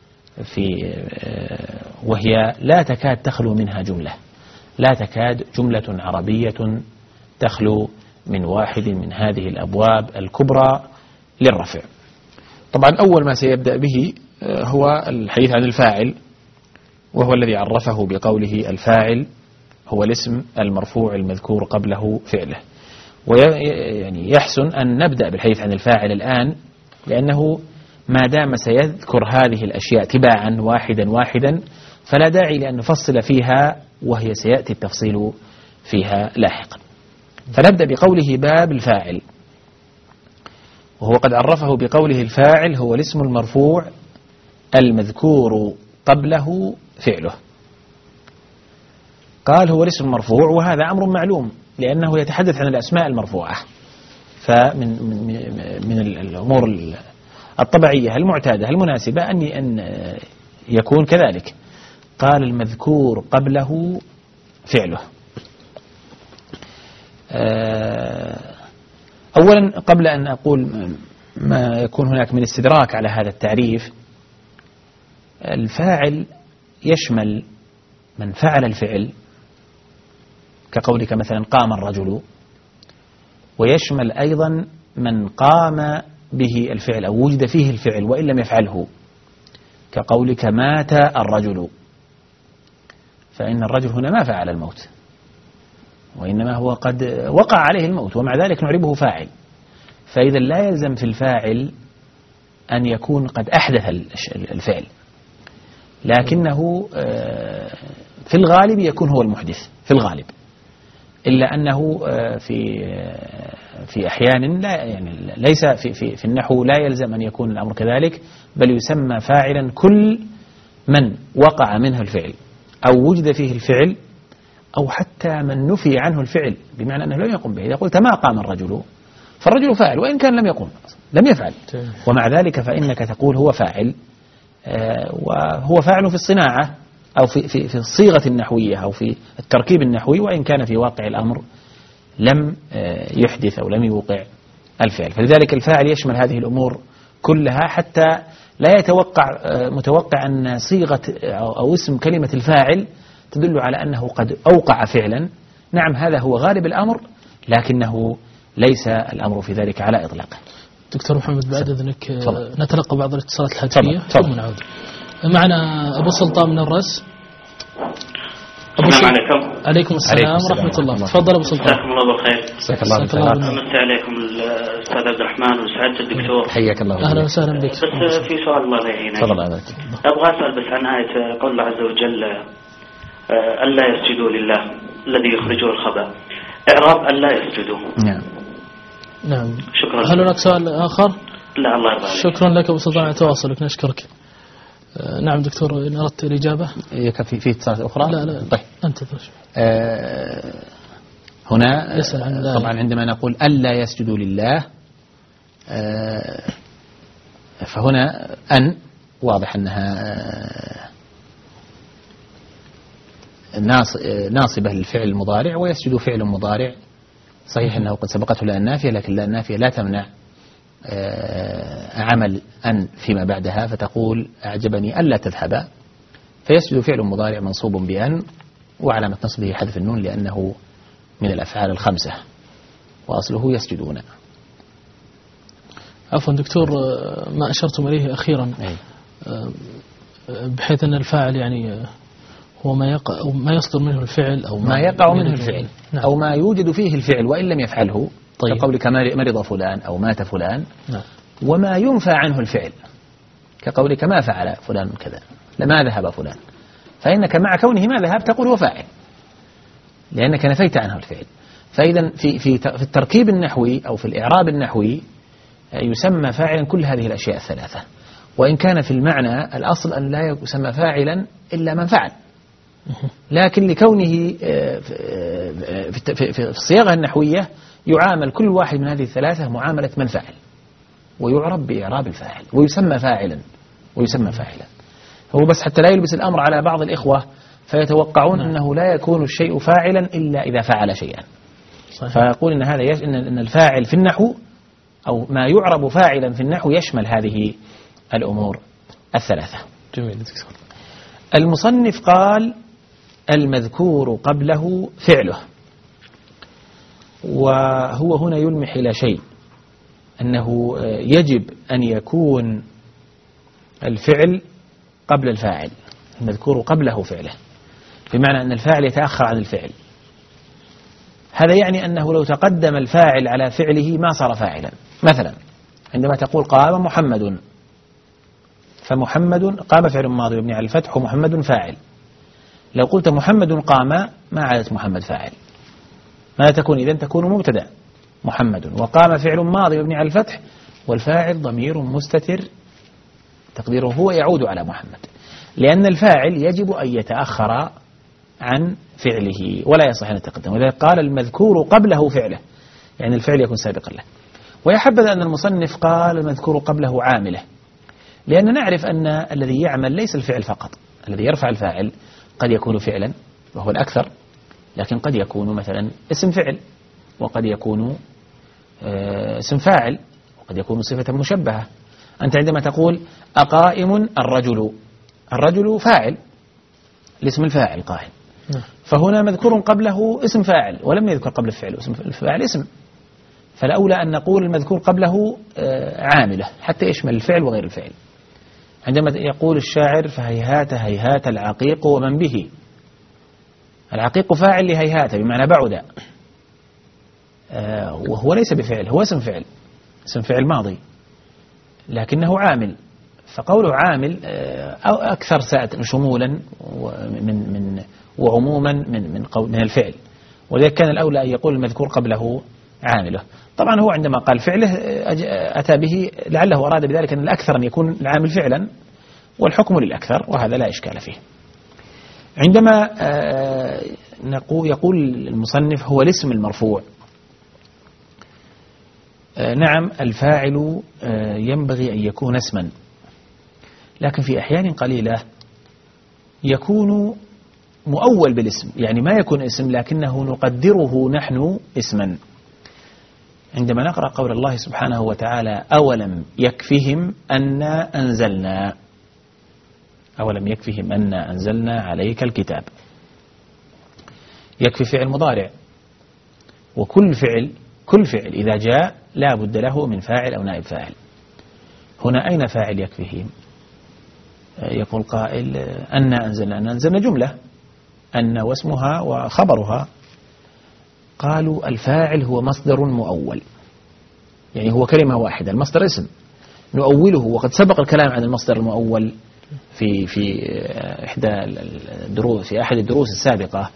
وهي لا تكاد تخلو منها جملة، لا تكاد جملة عربية تخلو من واحد من هذه الأبواب الكبرى للرفع. طبعا أول ما سيبدأ به هو الحديث عن الفاعل، وهو الذي عرفه بقوله: الفاعل هو الاسم المرفوع المذكور قبله فعله. ويعني يحسن أن نبدأ بالحديث عن الفاعل الآن، لأنه ما دام سيذكر هذه الأشياء تباعا واحدا فلا داعي لأن نفصل فيها، وهي سيأتي التفصيل فيها لاحقا. فنبدأ بقوله: باب الفاعل، وهو قد عرفه بقوله: الفاعل هو الاسم المرفوع المذكور قبله فعله. قال هو الاسم المرفوع، وهذا أمر معلوم لأنه يتحدث عن الأسماء المرفوعة، فمن الأمور الطبيعية المعتادة المناسبة أن يكون كذلك. قال المذكور قبله فعله. أولا قبل أن أقول ما يكون هناك من استدراك على هذا التعريف، الفاعل يشمل من فعل الفعل كقولك مثلا قام الرجل، ويشمل أيضا من قام به الفعل أو وجد فيه الفعل وإن لم يفعله، كقولك مات الرجل، فإن الرجل هنا ما فعل الموت، وإنما هو قد وقع عليه الموت ومع ذلك نعربه فاعل. فإذا لا يلزم في الفاعل أن يكون قد أحدث الفعل، لكنه في الغالب يكون هو المحدث في الغالب، إلا أنه في أحيان لا، يعني ليس في النحو لا يلزم أن يكون الأمر كذلك، بل يسمى فاعلا كل من وقع منه الفعل أو وجد فيه الفعل، أو حتى من نفي عنه الفعل بمعنى أنه لم يقم به. إذا قلت ما قام الرجل فالرجل فاعل وإن كان لم يقم، لم يفعل، ومع ذلك فإنك تقول هو فاعل، وهو فاعل في الصناعة أو في الصيغة النحوية أو في التركيب النحوي، وإن كان في واقع الأمر لم يحدث أو لم يوقع الفعل. فلذلك الفاعل يشمل هذه الأمور كلها، حتى لا متوقع أن صيغة أو اسم كلمة الفاعل تدل على أنه قد أوقع فعلا. نعم هذا هو غالب الأمر، لكنه ليس الأمر في ذلك على إطلاقه. دكتور محمد بعد إذنك نتلقى بعض الاتصالات الهاتفية ثم نعود. معنا أبو سلطان من الرأس. السلام عليكم. عليكم السلام ورحمة الله. تفضل أبو سلطان. جزاكم الله بالخير. جزاك الله بالخير. أمسي عليكم الأستاذ عبد الرحمن وسعادة الدكتور. حياك الله. أهلا وسهلا بك. بس في سؤال الله يعينك. تفضل. أبغى أسأل بس عن آية قول الله عز وجل ألا يسجدوا لله الذي يخرجه الخبأ، إعراب ألا يسجدوا. نعم. شكرا. هل هناك سؤال آخر؟ لا الله يرضى عليك. شكرا لك أبو سلطان على تواصلك، نشكرك. نعم دكتور، إن أردت الإجابة. يكفي في اتصالات أخرى؟ لا طيب أنت هنا طبعا عندما نقول ألا يسجدوا لله، فهنا أن واضح أنها ناصبة للفعل المضارع، ويسجد فعل مضارع. صحيح أنه قد سبقته لا النافية، لكن لا النافية لا تمنع عمل أن فيما بعدها، فتقول أعجبني ألا تذهب، فيسجد فعل مضارع منصوب بأن، وعلامة نصبه حذف النون لأنه من الأفعال الخمسة، وأصله يسجدون. عفوا دكتور، ما أشرتم إليه أخيرا بحيث أن الفاعل يعني هو ما يقع أو ما يصدر منه الفعل أو ما يقع منه الفعل. نعم. أو ما يوجد فيه الفعل وإن لم يفعله. طيب. كقولك مرض فلان أو مات فلان. نعم. وما ينفى عنه الفعل، كقولك ما فعل فلان كذا، لما ذهب فلان، فإنك مع كونه ما ذهب تقول هو فاعل لأنك نفيت عنه الفعل. فإذا في التركيب النحوي أو في الإعراب النحوي يسمى فاعلا كل هذه الأشياء الثلاثة، وإن كان في المعنى الأصل أن لا يسمى فاعلا إلا من فعل، لكن لكونه في الصياغة النحوية يعامل كل واحد من هذه الثلاثة معاملة من فعل، ويعرب بإعراب الفاعل ويسمى فاعلا. هو بس حتى لا يلبس الأمر على بعض الإخوة فيتوقعون أنه لا يكون الشيء فاعلا إلا إذا فعل شيئا. صحيح. فيقول إن هذا إن الفاعل في النحو أو ما يعرب فاعلا في النحو يشمل هذه الأمور الثلاثة. جميل. المصنف قال المذكور قبله فعله، وهو هنا يلمح إلى شيء، أنه يجب أن يكون الفعل قبل الفاعل، المذكور قبله فعله، بمعنى أن الفاعل يتأخر عن الفعل. هذا يعني أنه لو تقدم الفاعل على فعله ما صار فاعلا. مثلا عندما تقول قام محمد، فمحمد قام فعل ماضي مبني على الفتح ومحمد فاعل. لو قلت محمد قام ما عادت محمد فاعل، ماذا تكون إذن؟ تكون مبتدأ محمد، وقام فعل ماضي مبني على الفتح والفاعل ضمير مستتر تقديره هو يعود على محمد، لأن الفاعل يجب أن يتأخر عن فعله ولا يصح أن يتقدم. ولذلك قال المذكور قبله فعله، يعني الفعل يكون سابقا له. ويحبذ أن المصنف قال المذكور قبله عامله، لأن نعرف أن الذي يعمل ليس الفعل فقط، الذي يرفع الفاعل قد يكون فعلا وهو الأكثر، لكن قد يكون مثلا اسم فعل، وقد يكون اسم فاعل، وقد يكون صفة مشبهة. أنت عندما تقول أقائم الرجل فاعل، الاسم الفاعل قائم، فهنا مذكور قبله اسم فاعل ولم يذكر قبل الفعل، اسم الفاعل اسم، فالأولى أن نقول المذكور قبله عامله حتى يشمل الفعل وغير الفعل. عندما يقول الشاعر فهيهات هيهات العقيق ومن به، العقيق فاعل لهيهات بمعنى بعد، وهو ليس بفعل، هو اسم فعل، اسم فعل ماضي لكنه عامل، فقوله عامل أو أكثر شمولا وعموما من الفعل، ولذلك كان الأولى أن يقول المذكور قبله عامله. طبعا هو عندما قال فعله أتى به لعله أراد بذلك أن الأكثر أن يكون العامل فعلا، والحكم للأكثر، وهذا لا إشكال فيه. عندما يقول المصنف هو الاسم المرفوع، نعم الفاعل ينبغي أن يكون اسما، لكن في أحيان قليلة يكون مؤول بالاسم، يعني ما يكون اسم لكنه نقدره نحن اسما. عندما نقرأ قول الله سبحانه وتعالى أولم يكفهم أنا أنزلنا، أولم يكفهم أنا أنزلنا عليك الكتاب، يكفي فعل مضارع، وكل فعل إذا جاء لا بد له من فاعل أو نائب فاعل. هنا أين فاعل يكفيهم؟ يقول قائل أن أنزلنا جملة، أن واسمها وخبرها. قالوا الفاعل هو مصدر مؤول، يعني هو كلمة واحدة، المصدر اسم نؤوله، وقد سبق الكلام عن المصدر المؤول في أحد الدروس السابقة،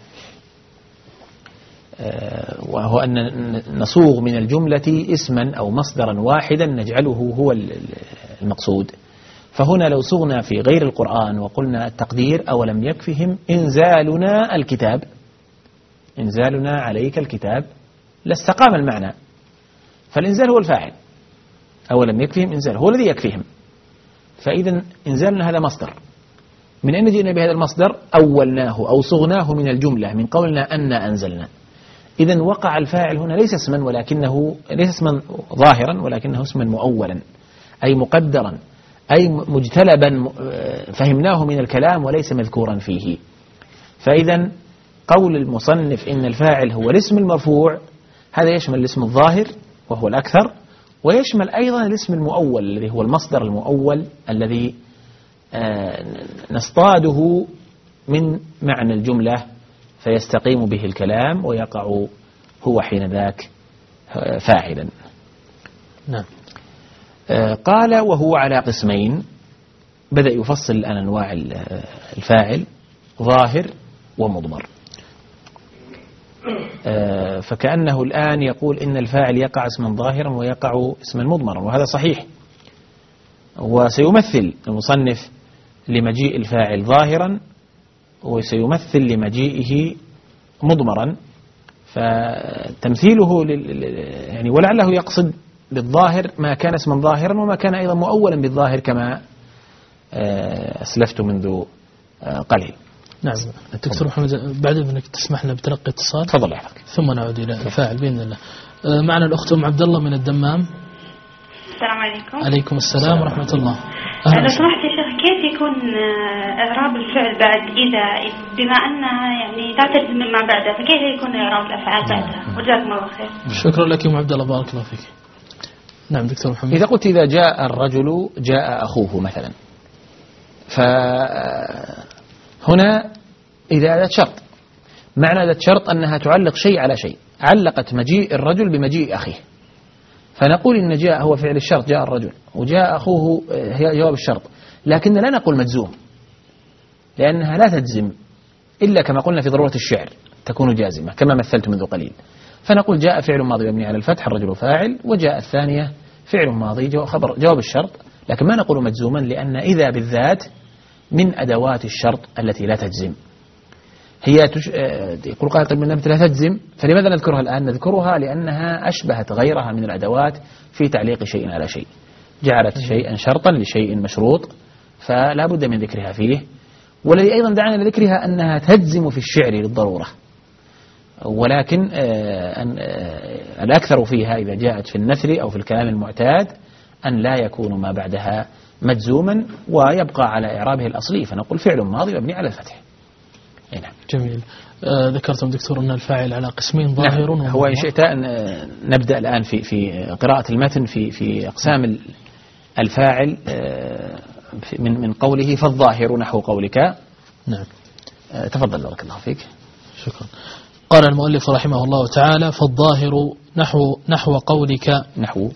وهو أن نصوغ من الجملة اسما أو مصدرا واحدا نجعله هو المقصود. فهنا لو صغنا في غير القرآن وقلنا التقدير أولم يكفهم إنزالنا الكتاب، إنزالنا عليك الكتاب، لاستقام المعنى. فالإنزال هو الفاعل، أولم يكفهم إنزال هو الذي يكفيهم، فإذا إنزالنا هذا مصدر. من أين جئنا بهذا المصدر؟ أولناه أو صغناه من الجملة، من قولنا أن أنزلنا. إذن وقع الفاعل هنا ليس اسما، ولكنه ليس اسما ظاهرا، ولكنه اسما مؤولا، أي مقدرا، أي مجتلبا فهمناه من الكلام وليس مذكورا فيه. فإذا قول المصنف إن الفاعل هو الاسم المرفوع، هذا يشمل الاسم الظاهر وهو الأكثر، ويشمل أيضا الاسم المؤول الذي هو المصدر المؤول الذي نصطاده من معنى الجملة فيستقيم به الكلام ويقع هو حين ذاك فاعلا. نعم. قال وهو على قسمين، بدأ يفصل الآن أنواع الفاعل، ظاهر ومضمر. فكأنه الآن يقول إن الفاعل يقع اسما ظاهرا ويقع اسما مضمرا، وهذا صحيح. وسيمثل المصنف لمجيء الفاعل ظاهرا، وسيمثل لمجيئه مضمرا. فتمثيله يعني ولعله يقصد بالظاهر ما كان اسما ظاهرا وما كان أيضا مؤولا بالظاهر كما أسلفت منذ قليل. نعم. دكتور محمد، بعد إذنك تسمح لنا بتلقي اتصال؟ تفضل يا حضرتك. ثم نعود إلى الفاعل بإذن الله. معنا الأخت أم عبد الله من الدمام. السلام عليكم. عليكم السلام ورحمة الله. لو سمحت يا شيخ، كيف يكون إعراب الفعل بعد إذا، بما أنها يعني لا تلزم ما بعدها، فكيف يكون إعراب الأفعال بعدها؟ وجزاكم الله خير. شكرا لك يا أم عبد الله، بارك الله فيك. نعم دكتور محمد. إذا قلت إذا جاء الرجل جاء أخوه مثلا، فهنا إذا أداة شرط، معنى أداة شرط أنها تعلق شيء على شيء، علقت مجيء الرجل بمجيء أخيه، فنقول إن جاء هو فعل الشرط، جاء الرجل، وجاء أخوه هي جواب الشرط، لكن لا نقول مجزوم، لأنها لا تجزم إلا كما قلنا في ضرورة الشعر تكون جازمة كما مثلت منذ قليل. فنقول جاء فعل ماضي مبني على الفتح، الرجل فاعل، وجاء الثانية فعل ماضي جواب الشرط، لكن ما نقول مجزوما، لأن إذا بالذات من أدوات الشرط التي لا تجزم. هي يقول قائل طيب من لا تجزم، فلماذا نذكرها الآن؟ نذكرها لأنها أشبهت غيرها من الأدوات في تعليق شيء على شيء، جعلت شيئا شرطا لشيء مشروط، فلا بد من ذكرها فيه. والذي أيضا دعانا لذكرها أنها تجزم في الشعر للضرورة، ولكن الأكثر فيها إذا جاءت في النثر أو في الكلام المعتاد أن لا يكون ما بعدها مجزوما ويبقى على إعرابه الأصلي، فنقول فعل ماضي مبني على الفتح. نعم. جميل. ذكرتم دكتور أن الفاعل على قسمين، ظاهر ومضمر. هو إن شئت أن نبدأ الآن في قراءة المتن في أقسام الفاعل من قوله فالظاهر نحو قولك. نعم. تفضل بارك الله فيك. شكرا. قال المؤلف رحمه الله تعالى فالظاهر نحو قولك،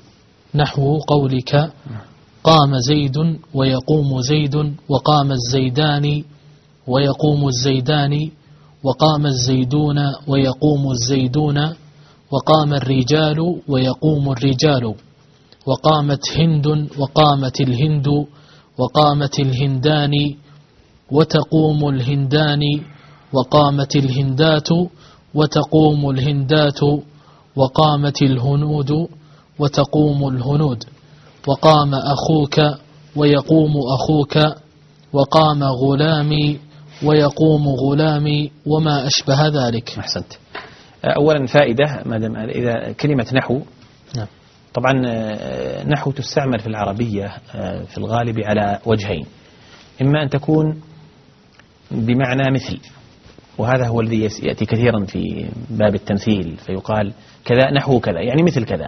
نحو قولك قام زيد ويقوم زيد وقام الزيدان ويقوم الزيدان وقام الزيدون ويقوم الزيدون وقام الرجال ويقوم الرجال وقامت هند وقامت الهند وقامت الهندان وتقوم الهندان وقامت الهندات وتقوم الهندات وقامت الهنود وتقوم الهنود وقام أخوك ويقوم أخوك وقام غلامي ويقوم غلامي وما أشبه ذلك. أحسنت. أولا فائدة إذا كلمة نحو، طبعا نحو تستعمل في العربية في الغالب على وجهين، إما أن تكون بمعنى مثل، وهذا هو الذي يأتي كثيرا في باب التمثيل، فيقال كذا نحو كذا يعني مثل كذا،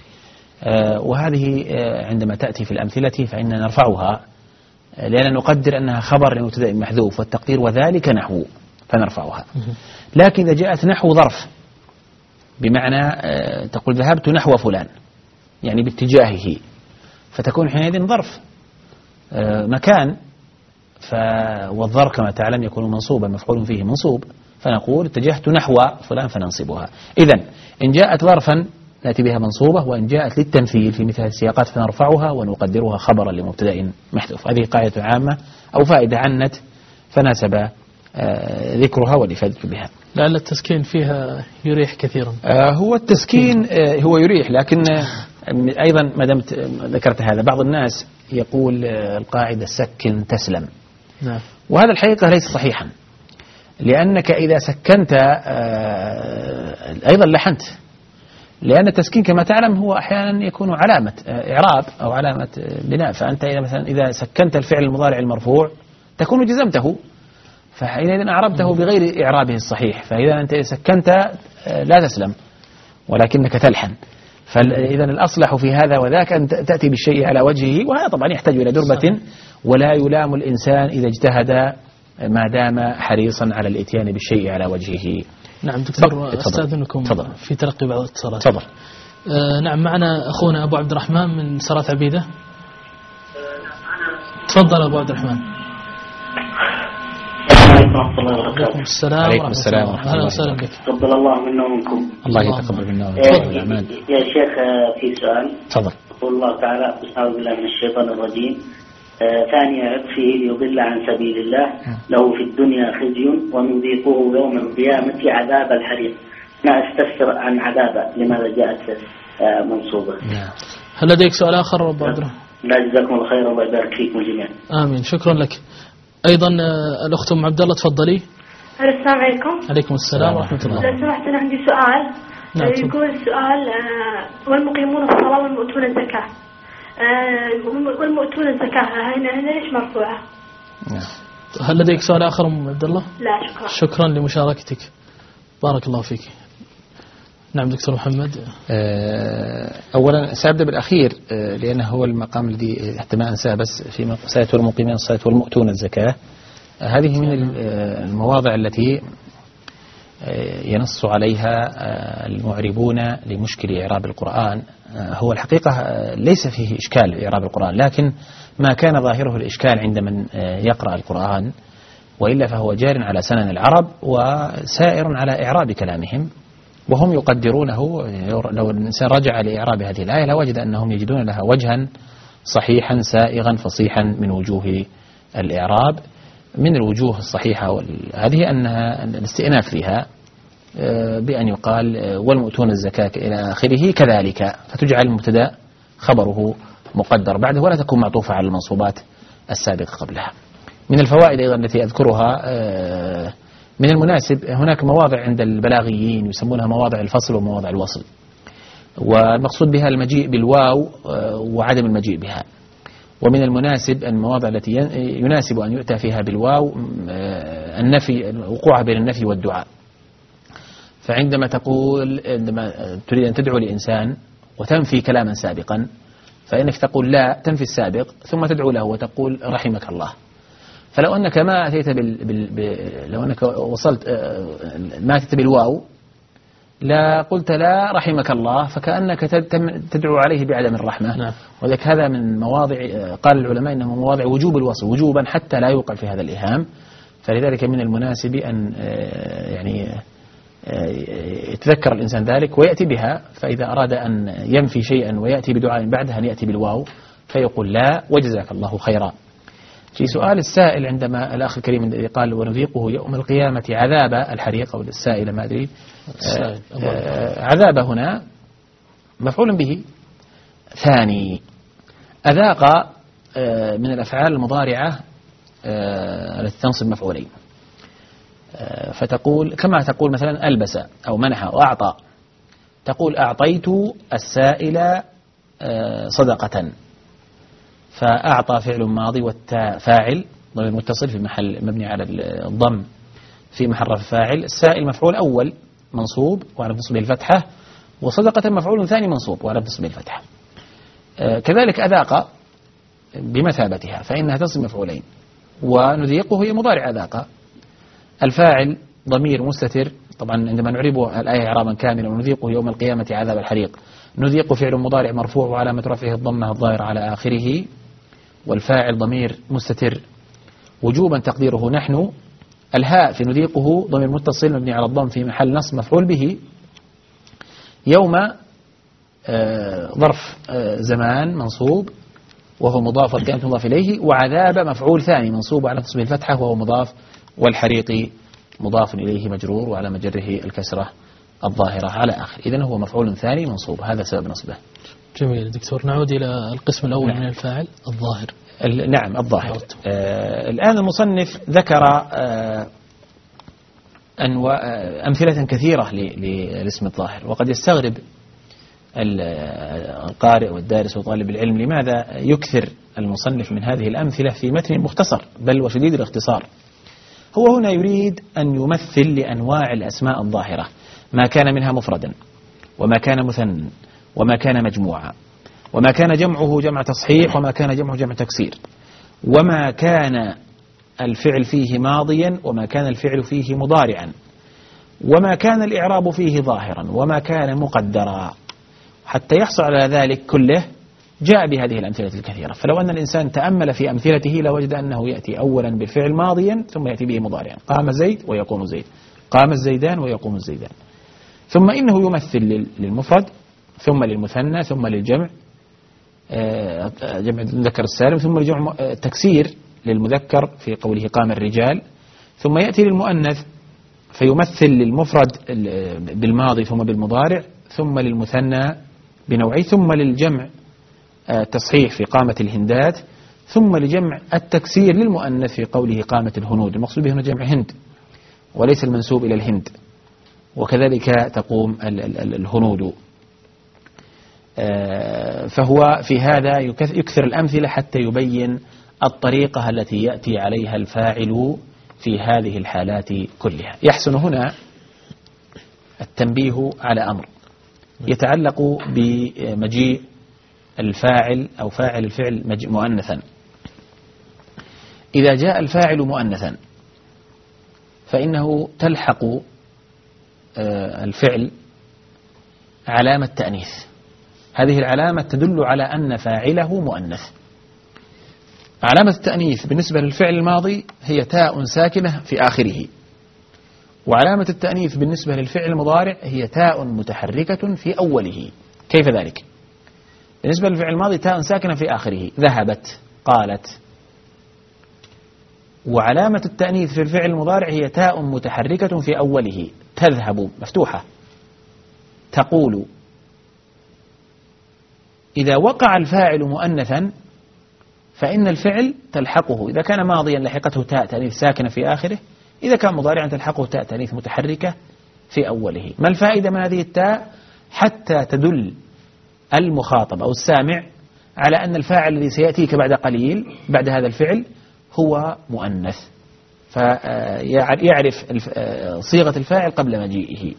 وهذه عندما تأتي في الأمثلة فإننا نرفعها لأن نقدر أنها خبر لمبتدأ محذوف والتقدير وذلك نحو فنرفعها. لكن إذا جاءت نحو ظرف بمعنى تقول ذهبت نحو فلان يعني باتجاهه، فتكون حينئذ ظرف مكان، والظرف كما تعلم يكون منصوبا مفعول فيه منصوب، فنقول اتجهت نحو فلان فننصبها. إذن إن جاءت ظرفا نأتي بها منصوبة، وإن جاءت للتمثيل في مثل السياقات فنرفعها ونقدرها خبرا لمبتدأ محذوف. هذه قاعدة عامة أو فائدة عنت فناسب ذكرها والإفادة بها. لعل التسكين فيها يريح كثيرا. هو التسكين هو يريح، لكن أيضا ما دمت ذكرت هذا بعض الناس يقول القاعدة سكن تسلم. نعم. وهذا الحقيقة ليس صحيحا، لأنك إذا سكنت أيضا لحنت، لأن التسكين كما تعلم هو أحيانا يكون علامة إعراب أو علامة بناء، فأنت مثلا إذا سكنت الفعل المضارع المرفوع تكون جزمته، فحينئذ أعربته بغير إعرابه الصحيح، فإذا أنت سكنت لا تسلم ولكنك تلحن. فإذا الأصلح في هذا وذاك أن تأتي بالشيء على وجهه، وهذا طبعا يحتاج إلى دربة، ولا يلام الإنسان إذا اجتهد ما دام حريصا على الإتيان بالشيء على وجهه. نعم دكتور، أستاذنكم في تلقي بعض الاتصالات. تفضل. نعم معنا أخونا أبو عبد الرحمن من سرات عبيدة. تفضل أبو عبد الرحمن. عليكم السلام. عليكم السلام ورحمة الله. أهلا وسهلا بك. تقبل الله منا ومنكم. الله يتقبل منا ومنكم. يا شيخ في سؤال. تفضل. يقول الله تعالى أعوذ بالله من الشيطان الرجيم ثاني عطفه ليضل عن سبيل الله له في الدنيا خزي ونذيقه يوم القيامة عذاب الحريق. ما استفسر عن عذابه لماذا جاءت منصوبة؟ هل لديك سؤال آخر أبو عبد الرحمن؟ لا جزاكم الله خيرا ويبارك فيكم جميعا. آمين، شكرا لك. أيضا الأخت أم عبد الله تفضلي. السلام عليكم. عليكم السلام ورحمة الله. لو سمحت أنا عندي سؤال. يقول السؤال والمقيمون الصلاة والمؤتون الزكاة، والمؤتون الزكاة هنا ليش مرفوعة؟ هل لديك سؤال آخر أم عبد الله؟ لا شكرا. شكرا لمشاركتك، بارك الله فيك. نعم دكتور محمد. أولا سأبدأ بالأخير لأنه هو المقام الذي حتى ما أنساه، بس في مسألة المقيمين الصلاة والمؤتون الزكاة، هذه من المواضع التي ينص عليها المعربون لمشكل إعراب القرآن. هو الحقيقة ليس فيه إشكال في إعراب القرآن، لكن ما كان ظاهره الإشكال عند من يقرأ القرآن، وإلا فهو جار على سنن العرب وسائر على إعراب كلامهم، وهم يقدرونه. لو الإنسان رجع لإعراب هذه الآية لوجد أنهم يجدون لها وجها صحيحا سائغا فصيحا من وجوه الإعراب. من الوجوه الصحيحة هذه أنها الاستئناف فيها بأن يقال والمؤتون الزكاة إلى آخره كذلك، فتجعل المبتدأ خبره مقدر بعده ولا تكون معطوفة على المنصوبات السابقة قبلها. من الفوائد أيضا التي أذكرها من المناسب، هناك مواضع عند البلاغيين يسمونها مواضع الفصل ومواضع الوصل، والمقصود بها المجيء بالواو وعدم المجيء بها. ومن المناسب المواضع التي يناسب أن يؤتى فيها بالواو النفي، وقوعها بين النفي والدعاء. فعندما تقول عندما تريد أن تدعو لإنسان وتنفي كلاما سابقا، فإنك تقول لا، تنفي السابق ثم تدعو له وتقول رحمك الله. فلو أنك ما أتيت لو أنك وصلت ما أتيت بالواو لا قلت لا رحمك الله فكأنك تدعو عليه بعدم الرحمة. نعم. وذلك هذا من مواضع قال العلماء إنه مواضع وجوب الوصل وجوبا حتى لا يوقع في هذا الإيهام. فلذلك من المناسب أن يعني يتذكر الإنسان ذلك ويأتي بها، فإذا أراد أن ينفي شيئا ويأتي بدعاء بعدها أن يأتي بالواو فيقول لا وجزاك الله خيرا. في سؤال السائل عندما الأخ الكريم الذي قال ونذيقه يوم القيامة عذاب الحريق أو السائل ما أدري، عذاب هنا مفعول به ثاني. أذاق من الأفعال المضارعة التي تنصب مفعولين، فتقول كما تقول مثلا ألبس أو منح وأعطى، تقول أعطيت السائل صدقة، فأعطى فعل ماضي والتاء فاعل ضمير متصل في محل مبني على الضم في محل رفع فاعل، السائل مفعول أول منصوب وعلى نصبه الفتحة، وصدقة مفعول ثاني منصوب وعلى نصبه الفتحة. كذلك أذاق بمثابتها فإنها تصب مفعولين، ونذيقه هي مضارع أذاق، الفاعل ضمير مستتر. طبعا عندما نعرب الآية إعرابا كاملا ونذيقه يوم القيامة عذاب الحريق، نذيق فعل مضارع مرفوع وعلامة رفعه الضمة الظاهرة على آخره، والفاعل ضمير مستتر وجوبا تقديره نحن، الهاء في نذيقه ضمير متصل مبني على الضم في محل نصب مفعول به، يوم ظرف زمان منصوب وهو مضاف والقيامة مضاف إليه، وعذاب مفعول ثاني منصوب على نصبه الفتحة وهو مضاف، والحريق مضاف إليه مجرور وعلى مجره الكسرة الظاهرة على آخر. إذن هو مفعول ثاني منصوب، هذا سبب نصبه. جميل دكتور. نعود إلى القسم الأول. نعم. من الفاعل الظاهر. نعم الظاهر. الآن المصنف ذكر أمثلة كثيرة للاسم الظاهر، وقد يستغرب القارئ والدارس وطالب العلم لماذا يكثر المصنف من هذه الأمثلة في متن مختصر بل وشديد الاختصار. هو هنا يريد أن يمثل لأنواع الأسماء الظاهرة ما كان منها مفردا وما كان مثنى وما كان مجموعا وما كان جمعه جمع تصحيح وما كان جمعه جمع تكسير، وما كان الفعل فيه ماضيا وما كان الفعل فيه مضارعا، وما كان الإعراب فيه ظاهرا وما كان مقدرا. حتى يحصل على ذلك كله جاء بهذه الأمثلة الكثيرة. فلو أن الإنسان تأمل في أمثلته لوجد أنه يأتي أولا بالفعل ماضيا ثم يأتي به مضارعا، قام زيد ويقوم زيد، قام الزيدان ويقوم الزيدان، ثم إنه يمثل للمفرد ثم للمثنى ثم للجمع جمع المذكر السالم، ثم لجمع تكسير للمذكر في قوله قام الرجال، تص يأتي للمؤنث فيمثل للمفرد بالماضي ثم بالمضارع، ثم للمثنى بنوعي، ثم للجمع تصحيح في قامة الهندات، ثم لجمع التكسير للمؤنث في قوله قامة الهنود. المقصود به هنا جمع هند وليس المنسوب إلى الهند، وكذلك تقوم الهنود. فهو في هذا يكثر الأمثلة حتى يبين الطريقة التي يأتي عليها الفاعل في هذه الحالات كلها. يحسن هنا التنبيه على أمر يتعلق بمجيء الفاعل أو فاعل الفعل مؤنثا. إذا جاء الفاعل مؤنثا فإنه تلحق الفعل علامة تأنيث، هذه العلامة تدل على أن فاعله مؤنث. علامة التأنيث بالنسبة للفعل الماضي هي تاء ساكنة في آخره، وعلامة التأنيث بالنسبة للفعل المضارع هي تاء متحركة في أوله. كيف ذلك؟ بالنسبة للفعل الماضي تاء ساكنة في آخره، ذهبت، قالت. وعلامة التأنيث في الفعل المضارع هي تاء متحركة في أوله، تذهب مفتوحة، تقول. إذا وقع الفاعل مؤنثا فإن الفعل تلحقه، إذا كان ماضيا لحقته تاء تأنيث ساكنة في آخره، إذا كان مضارعا تلحقه تاء تأنيث متحركة في أوله. ما الفائدة من هذه التاء؟ حتى تدل المخاطب أو السامع على أن الفاعل الذي سيأتيك بعد قليل بعد هذا الفعل هو مؤنث، فيعرف صيغة الفاعل قبل مجيئه.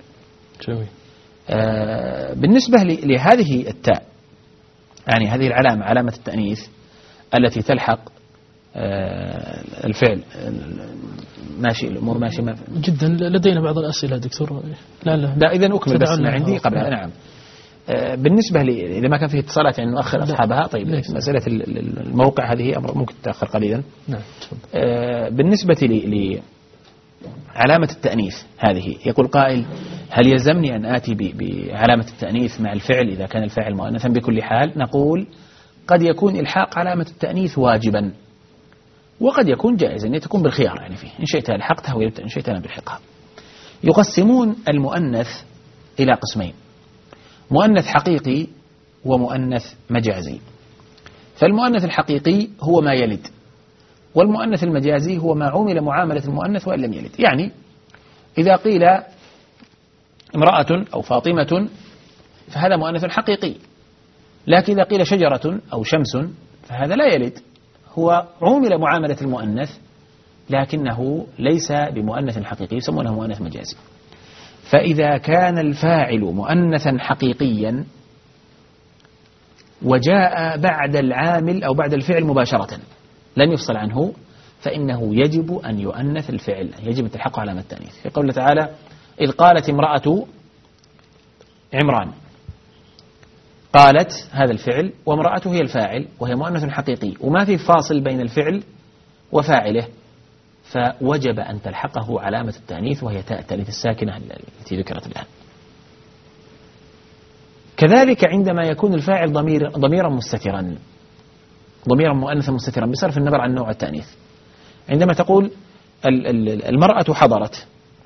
بالنسبة لهذه التاء، يعني هذه العلامة، علامة التأنيث التي تلحق الفعل ماشي، الأمور ماشي جدا. لدينا بعض الأسئلة دكتور. لا إذا أكمل بس عندي قبل. نعم. بالنسبة لي إذا ما كان فيه اتصالات يعني نؤخر أصحابها. طيب مسألة الموقع هذه أمر ممكن تتأخر قليلا. نعم. بالنسبة لي علامة التأنيث هذه، يقول قائل هل يلزمني أن آتي بعلامة التأنيث مع الفعل إذا كان الفاعل مؤنثا بكل حال؟ نقول قد يكون إلحاق علامة التأنيث واجبا، وقد يكون جائزا، يعني تكون بالخيار، يعني فيه إن شئت ألحقتها وإن شئت أنا بلحقها. يقسمون المؤنث إلى قسمين: مؤنث حقيقي ومؤنث مجازي. فالمؤنث الحقيقي هو ما يلد، والمؤنث المجازي هو ما عمل معاملة المؤنث وإن لم يلد. يعني إذا قيل امرأة أو فاطمة فهذا مؤنث حقيقي، لكن إذا قيل شجرة أو شمس فهذا لا يلد، هو عمل معاملة المؤنث لكنه ليس بمؤنث حقيقي، يسمونه مؤنث مجازي. فإذا كان الفاعل مؤنثا حقيقيا وجاء بعد العامل أو بعد الفعل مباشرة لم يفصل عنه، فإنه يجب أن يؤنث الفعل، يجب التحقق علامة التأنيث. في قوله تعالى: إذ قالت امرأة عمران، قالت هذا الفعل وامرأته هي الفاعل وهي مؤنث حقيقي، وما في فاصل بين الفعل وفاعله، فوجب أن تلحقه علامة التأنيث وهي تاء التأنيث الساكنة التي ذكرت الآن. كذلك عندما يكون الفاعل ضميرا مستترا، ضميرا مؤنثا مستترا بصرف النظر عن نوع التأنيث، عندما تقول المرأة حضرت،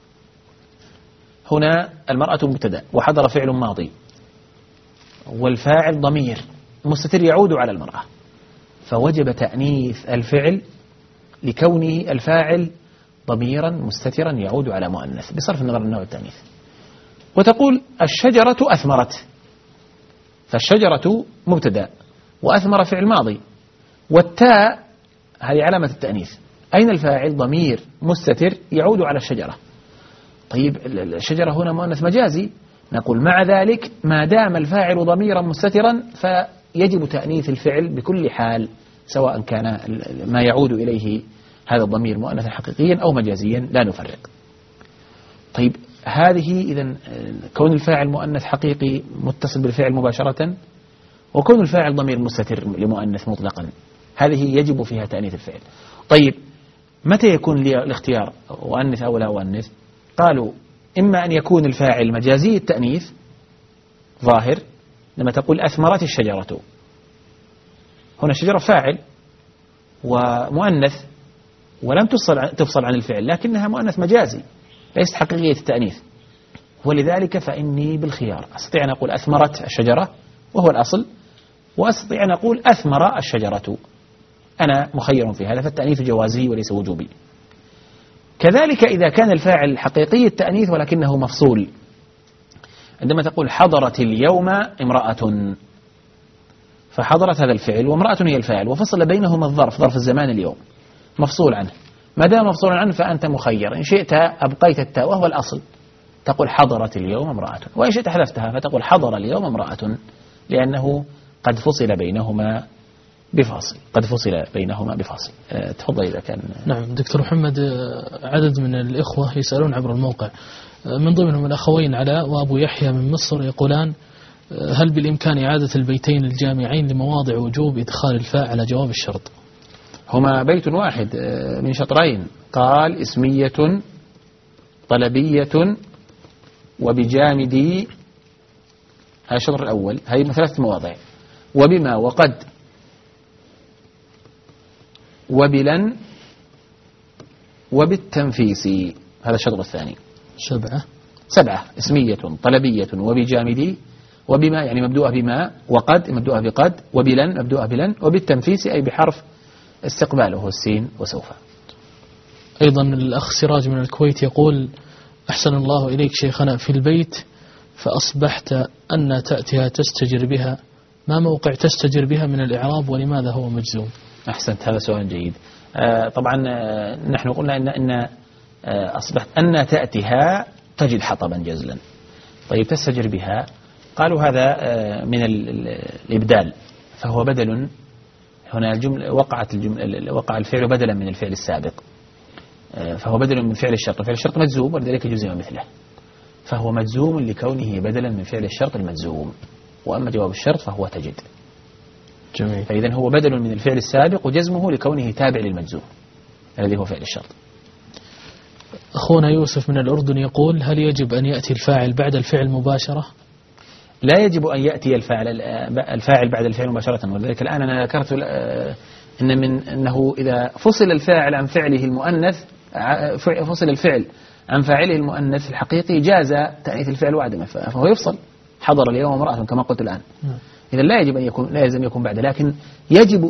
هنا المرأة مبتدأ وحضر فعل ماضي، والفاعل ضمير مستتر يعود على المرأة، فوجب تأنيث الفعل لكونه الفاعل ضميرا مستترا يعود على مؤنث بصرف النظر عن نوع التأنيث. وتقول الشجرة أثمرت، فالشجرة مبتدأ وأثمر فعل ماضي، والتاء هذه علامة التأنيث. أين الفاعل؟ ضمير مستتر يعود على الشجرة. طيب الشجرة هنا مؤنث مجازي، نقول مع ذلك ما دام الفاعل ضميرا مستترا فيجب تأنيث الفعل بكل حال، سواء كان ما يعود إليه هذا الضمير مؤنثا حقيقيا أو مجازيا، لا نفرق. طيب هذه إذن كون الفاعل مؤنث حقيقي متصل بالفعل مباشرة، وكون الفاعل ضمير مستتر لمؤنث مطلقا، هذه يجب فيها تأنيث الفعل. طيب متى يكون لي الاختيار أؤنث أو لا أؤنث؟ قالوا إما أن يكون الفاعل مجازي التأنيث ظاهر، لما تقول أثمرت الشجرة، هنا الشجرة فاعل ومؤنث ولم تفصل عن الفعل، لكنها مؤنث مجازي ليست حقيقية التأنيث، ولذلك فإني بالخيار، أستطيع أن أقول أثمرت الشجرة وهو الأصل، وأستطيع أن أقول أثمر الشجرة، أنا مخير في هذا، فالتأنيث جوازي وليس وجوبي. كذلك إذا كان الفاعل حقيقي التأنيث ولكنه مفصول، عندما تقول حضرت اليوم امرأة، فحضرت هذا الفعل وامرأة هي الفاعل، وفصل بينهما الظرف، ظرف الزمان اليوم مفصول عنه. ما دام مفصول عنه فأنت مخير، إن شئت أبقيت التاء وهو الأصل تقول حضرت اليوم امرأة، وإن شئت حذفتها فتقول حضر اليوم امرأة، لأنه قد فصل بينهما بفاصل، تفضل إذا كان. نعم دكتور محمد، عدد من الإخوة يسألون عبر الموقع، من ضمنهم الأخوين علاء وأبو يحيى من مصر، يقولان هل بالإمكان إعادة البيتين الجامعين لمواضع وجوب إدخال الفاء على جواب الشرط؟ هما بيت واحد من شطرين، قال اسمية طلبية وبجامدي، هذا الشطر الأول، هذه 3 مواضع، وبما وقد وبلن وبالتنفيس، هذا الشطر الثاني. 7 اسمية طلبية وبجامدي، وبما يعني مبدوءة بما، وقد مبدوءة بقد، وبلن مبدوءة بلن، وبالتنفيس أي بحرف استقباله السين وسوف. أيضا الأخ سراج من الكويت يقول أحسن الله إليك شيخنا، في البيت فأصبحت أن تأتيها تستجر بها، ما موقع تستجر بها من الإعراب ولماذا هو مجزوم؟ أحسنت، هذا سؤال جيد. طبعا نحن قلنا إن أصبحت أن تأتيها تجد حطبا جزلا. طيب تستجر بها، قالوا هذا من الإبدال، فهو بدل هنا وقع الفعل بدلا من الفعل السابق، فهو بدل من فعل الشرط، وفعل الشرط مجزوم ولذلك جزم مثله، فهو مجزوم لكونه بدلا من فعل الشرط المجزوم. وأما جواب الشرط فهو تجد. جميل. فإذا هو بدل من الفعل السابق وجزمه لكونه تابع للمجزوم الذي هو فعل الشرط. أخونا يوسف من الأردن يقول: هل يجب أن يأتي الفاعل بعد الفعل مباشرة؟ لا يجب أن يأتي الفاعل بعد الفعل مباشرة، ولذلك الآن أنا ذكرت أنه إذا فصل الفاعل عن فعله المؤنث، فصل الفعل عن فاعله المؤنث الحقيقي، جاز تأنيث الفعل وعدمه، فهو يفصل. حضر اليوم امرأة كما قلت الآن. إذا لا يجب أن يكون، لا يلزم يكون بعد، لكن يجب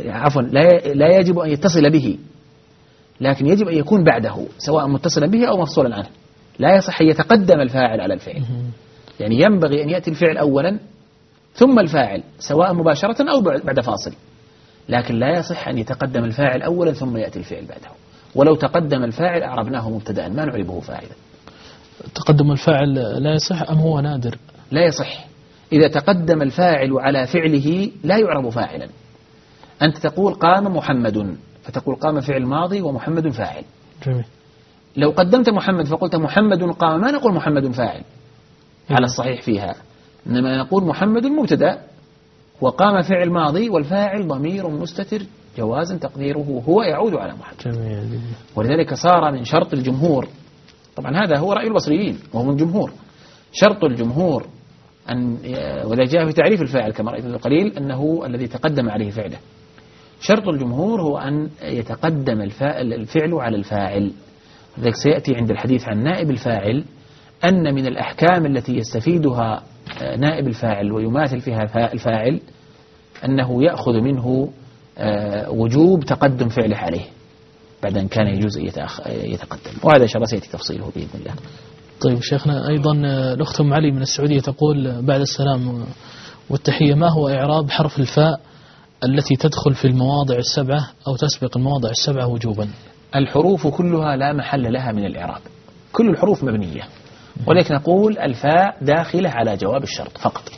لا يجب أن يتصل به، لكن يجب أن يكون بعده سواء متصلا به أو مفصولا عنه. لا يصح أن يتقدم الفاعل على الفعل، يعني ينبغي أن يأتي الفعل أولا ثم الفاعل سواء مباشرة أو بعد فاصل، لكن لا يصح أن يتقدم الفاعل أولا ثم يأتي الفعل بعده. ولو تقدم الفاعل أعربناه مبتدأ ما نعربه فاعلا. تقدم الفاعل لا يصح أم هو نادر؟ لا يصح. إذا تقدم الفاعل على فعله لا يعرب فاعلا. أنت تقول قام محمد، فتقول قام فعل ماضي ومحمد فاعل. جميل. لو قدمت محمد فقلت محمد قام ما نقول محمد فاعل على الصحيح فيها، إنما نقول محمد مبتدأ وقام فعل ماضي والفاعل ضمير مستتر جوازا تقديره هو يعود على محمد. جميل. ولذلك صار من شرط الجمهور، طبعا هذا هو رأي البصريين وهو من الجمهور، شرط الجمهور وإذا جاء في تعريف الفاعل كما رأيت قليل أنه الذي تقدم عليه فعله. شرط الجمهور هو أن يتقدم الفعل على الفاعل. لذلك سيأتي عند الحديث عن نائب الفاعل أن من الأحكام التي يستفيدها نائب الفاعل ويماثل فيها الفاعل أنه يأخذ منه وجوب تقدم فعله عليه بعد أن كان يجوز يتقدم، وهذا إن شاء الله سيأتي تفصيله بإذن الله. طيب شيخنا، أيضا الأخت أم علي من السعودية تقول بعد السلام والتحية: ما هو إعراب حرف الفاء التي تدخل في المواضع السبعة أو تسبق المواضع السبعة وجوبا؟ الحروف كلها لا محل لها من الإعراب، كل الحروف مبنية، ولكن نقول الفاء داخلة على جواب الشرط فقط.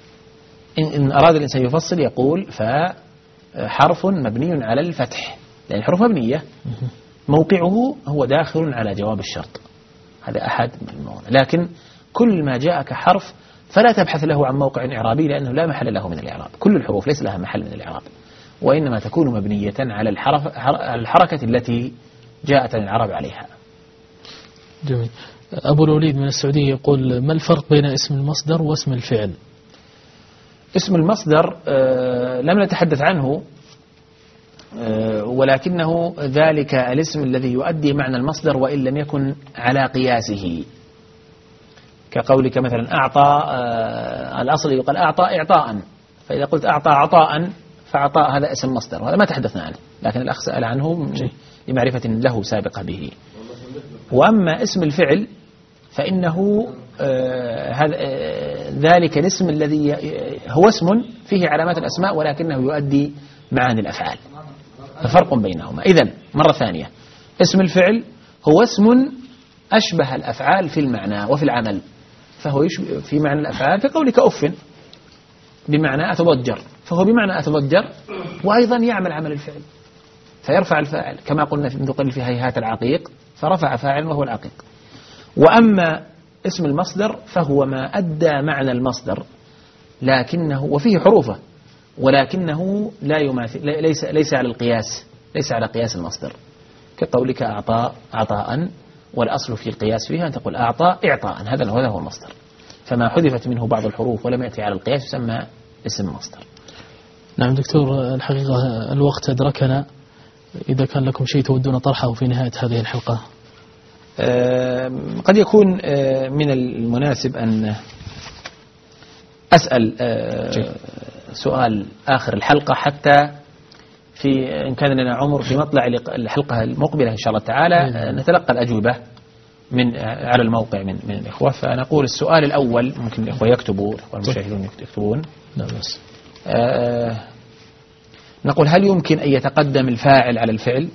إن أراد الإنسان يفصل يقول فاء حرف مبني على الفتح، لأن الحروف مبنية، موقعه هو داخل على جواب الشرط، هذا أحد من المواضع. لكن كل ما جاء كحرف فلا تبحث له عن موقع إعرابي لأنه لا محل له من الإعراب. كل الحروف ليس لها محل من الإعراب، وإنما تكون مبنية على الحركة التي جاءت العرب عليها. جميل. أبو الوليد من السعودية يقول: ما الفرق بين اسم المصدر واسم الفعل؟ اسم المصدر لم نتحدث عنه، ولكنه ذلك الاسم الذي يؤدي معنى المصدر وإن لم يكن على قياسه، كقولك مثلا أعطى، الأصل يقال أعطى إعطاء، فإذا قلت أعطى عطاء فعطاء هذا اسم مصدر، وهذا ما تحدثنا عنه، لكن الأخ سأل عنه لمعرفة له سابقة به. وأما اسم الفعل فإنه ذلك الاسم الذي هو اسم فيه علامات الأسماء ولكنه يؤدي معاني الأفعال، ففرق بينهما. إذن مرة ثانية، اسم الفعل هو اسم أشبه الأفعال في المعنى وفي العمل، فهو يشبه في معنى الأفعال، في قولك أف بمعنى أتضجر، فهو بمعنى أتضجر وأيضا يعمل عمل الفعل فيرفع الفاعل، كما قلنا من قبل في هيهات العقيق فرفع فاعل وهو العقيق. وأما اسم المصدر فهو ما أدى معنى المصدر لكنه وفيه حروفه، ولكنه لا يماثل، ليس على القياس، ليس على قياس المصدر، كقولك أعطى عطاء، والأصل في القياس فيها أن تقول أعطى إعطاء، هذا هو المصدر. فما حذفت منه بعض الحروف ولم يأتي على القياس يسمى اسم مصدر. نعم دكتور، الحقيقة الوقت أدركنا، إذا كان لكم شيء تودون طرحه في نهاية هذه الحلقة. قد يكون من المناسب أن أسأل سؤال آخر الحلقة، حتى في إن كان لنا عمر في مطلع الحلقة المقبلة إن شاء الله تعالى نتلقى الأجوبة على الموقع من الإخوة. فنقول السؤال الأول، ممكن الإخوة يكتبوا، والمشاهدون يكتبون. لا بس. نقول: هل يمكن أن يتقدم الفاعل على الفعل؟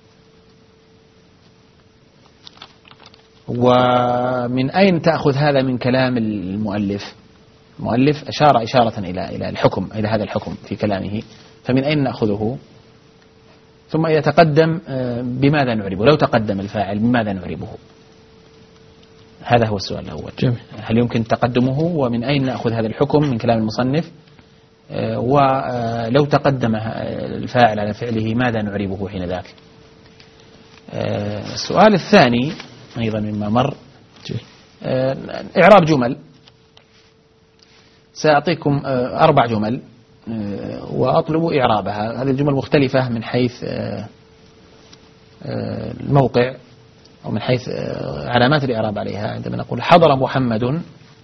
ومن أين تأخذ هذا من كلام المؤلف؟ المؤلف أشار إشارة إلى الحكم، إلى هذا الحكم في كلامه، فمن أين نأخذه؟ ثم إذا تقدم بماذا نعربه؟ لو تقدم الفاعل بماذا نعربه؟ هذا هو السؤال الأول. جميل. هل يمكن تقدمه ومن أين نأخذ هذا الحكم من كلام المصنف؟ ولو تقدم الفاعل على فعله ماذا نعربه حين ذاك؟ السؤال الثاني أيضا مما مر إعراب جمل. سأعطيكم 4 جمل وأطلب إعرابها. هذه الجمل مختلفة من حيث الموقع أو من حيث علامات الإعراب عليها. عندما نقول حضر محمد،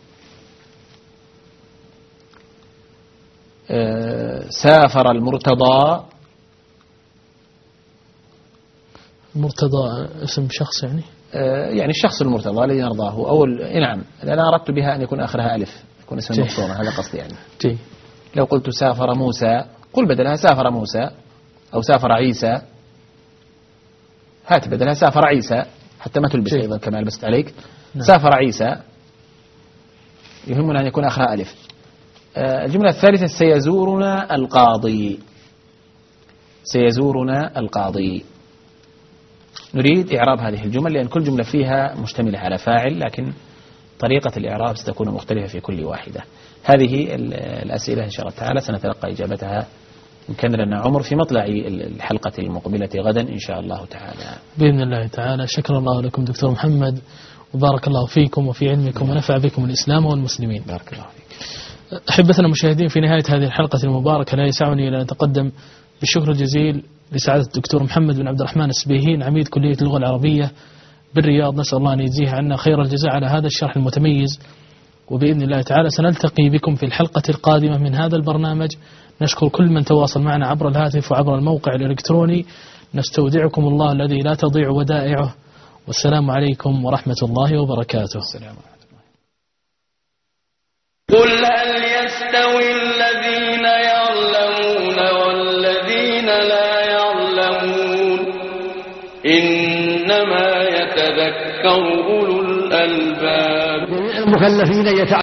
سافر المرتضى. مرتضى اسم شخص يعني الشخص المرتضى الذي نرضاه أو نعم، أنا أردت بها أن يكون آخرها ألف، يكون اسم مقصورا، هذا قصدي يعني. لو قلت سافر موسى قل بدلها سافر موسى، أو سافر عيسى، هات بدلها سافر عيسى حتى ما تلبس أيضا كما لبست عليك. سافر عيسى يهمنا أن يكون آخرها ألف. الجملة الثالثة سيزورنا القاضي. سيزورنا القاضي. نريد إعراب هذه الجمل لأن كل جملة فيها مشتملة على فاعل، لكن طريقة الإعراب ستكون مختلفة في كل واحدة. هذه الأسئلة إن شاء الله تعالى سنتلقى إجابتها إن كان لنا عمر في مطلع الحلقة المقبلة غدا إن شاء الله تعالى بإذن الله تعالى. شكرا الله لكم دكتور محمد، وبارك الله فيكم وفي علمكم ونفع بكم الإسلام والمسلمين. بارك الله فيك. أحبتنا المشاهدين، في نهاية هذه الحلقة المباركة لا يسعني إلا أن أتقدم بالشكر الجزيل لسعادة الدكتور محمد بن عبد الرحمن السبيهين، عميد كلية اللغة العربية بالرياض. نسأل الله أن يجزيه عنا خير الجزاء على هذا الشرح المتميز، وبإذن الله تعالى سنلتقي بكم في الحلقة القادمة من هذا البرنامج. نشكر كل من تواصل معنا عبر الهاتف وعبر الموقع الإلكتروني. نستودعكم الله الذي لا تضيع ودائعه، والسلام عليكم ورحمة الله وبركاته. السلام ورحمة الله. قل هل يستوي الذين يعلمون والذين لا يعلمون؟ إنما يتذكر أولو الألباب. المكلفين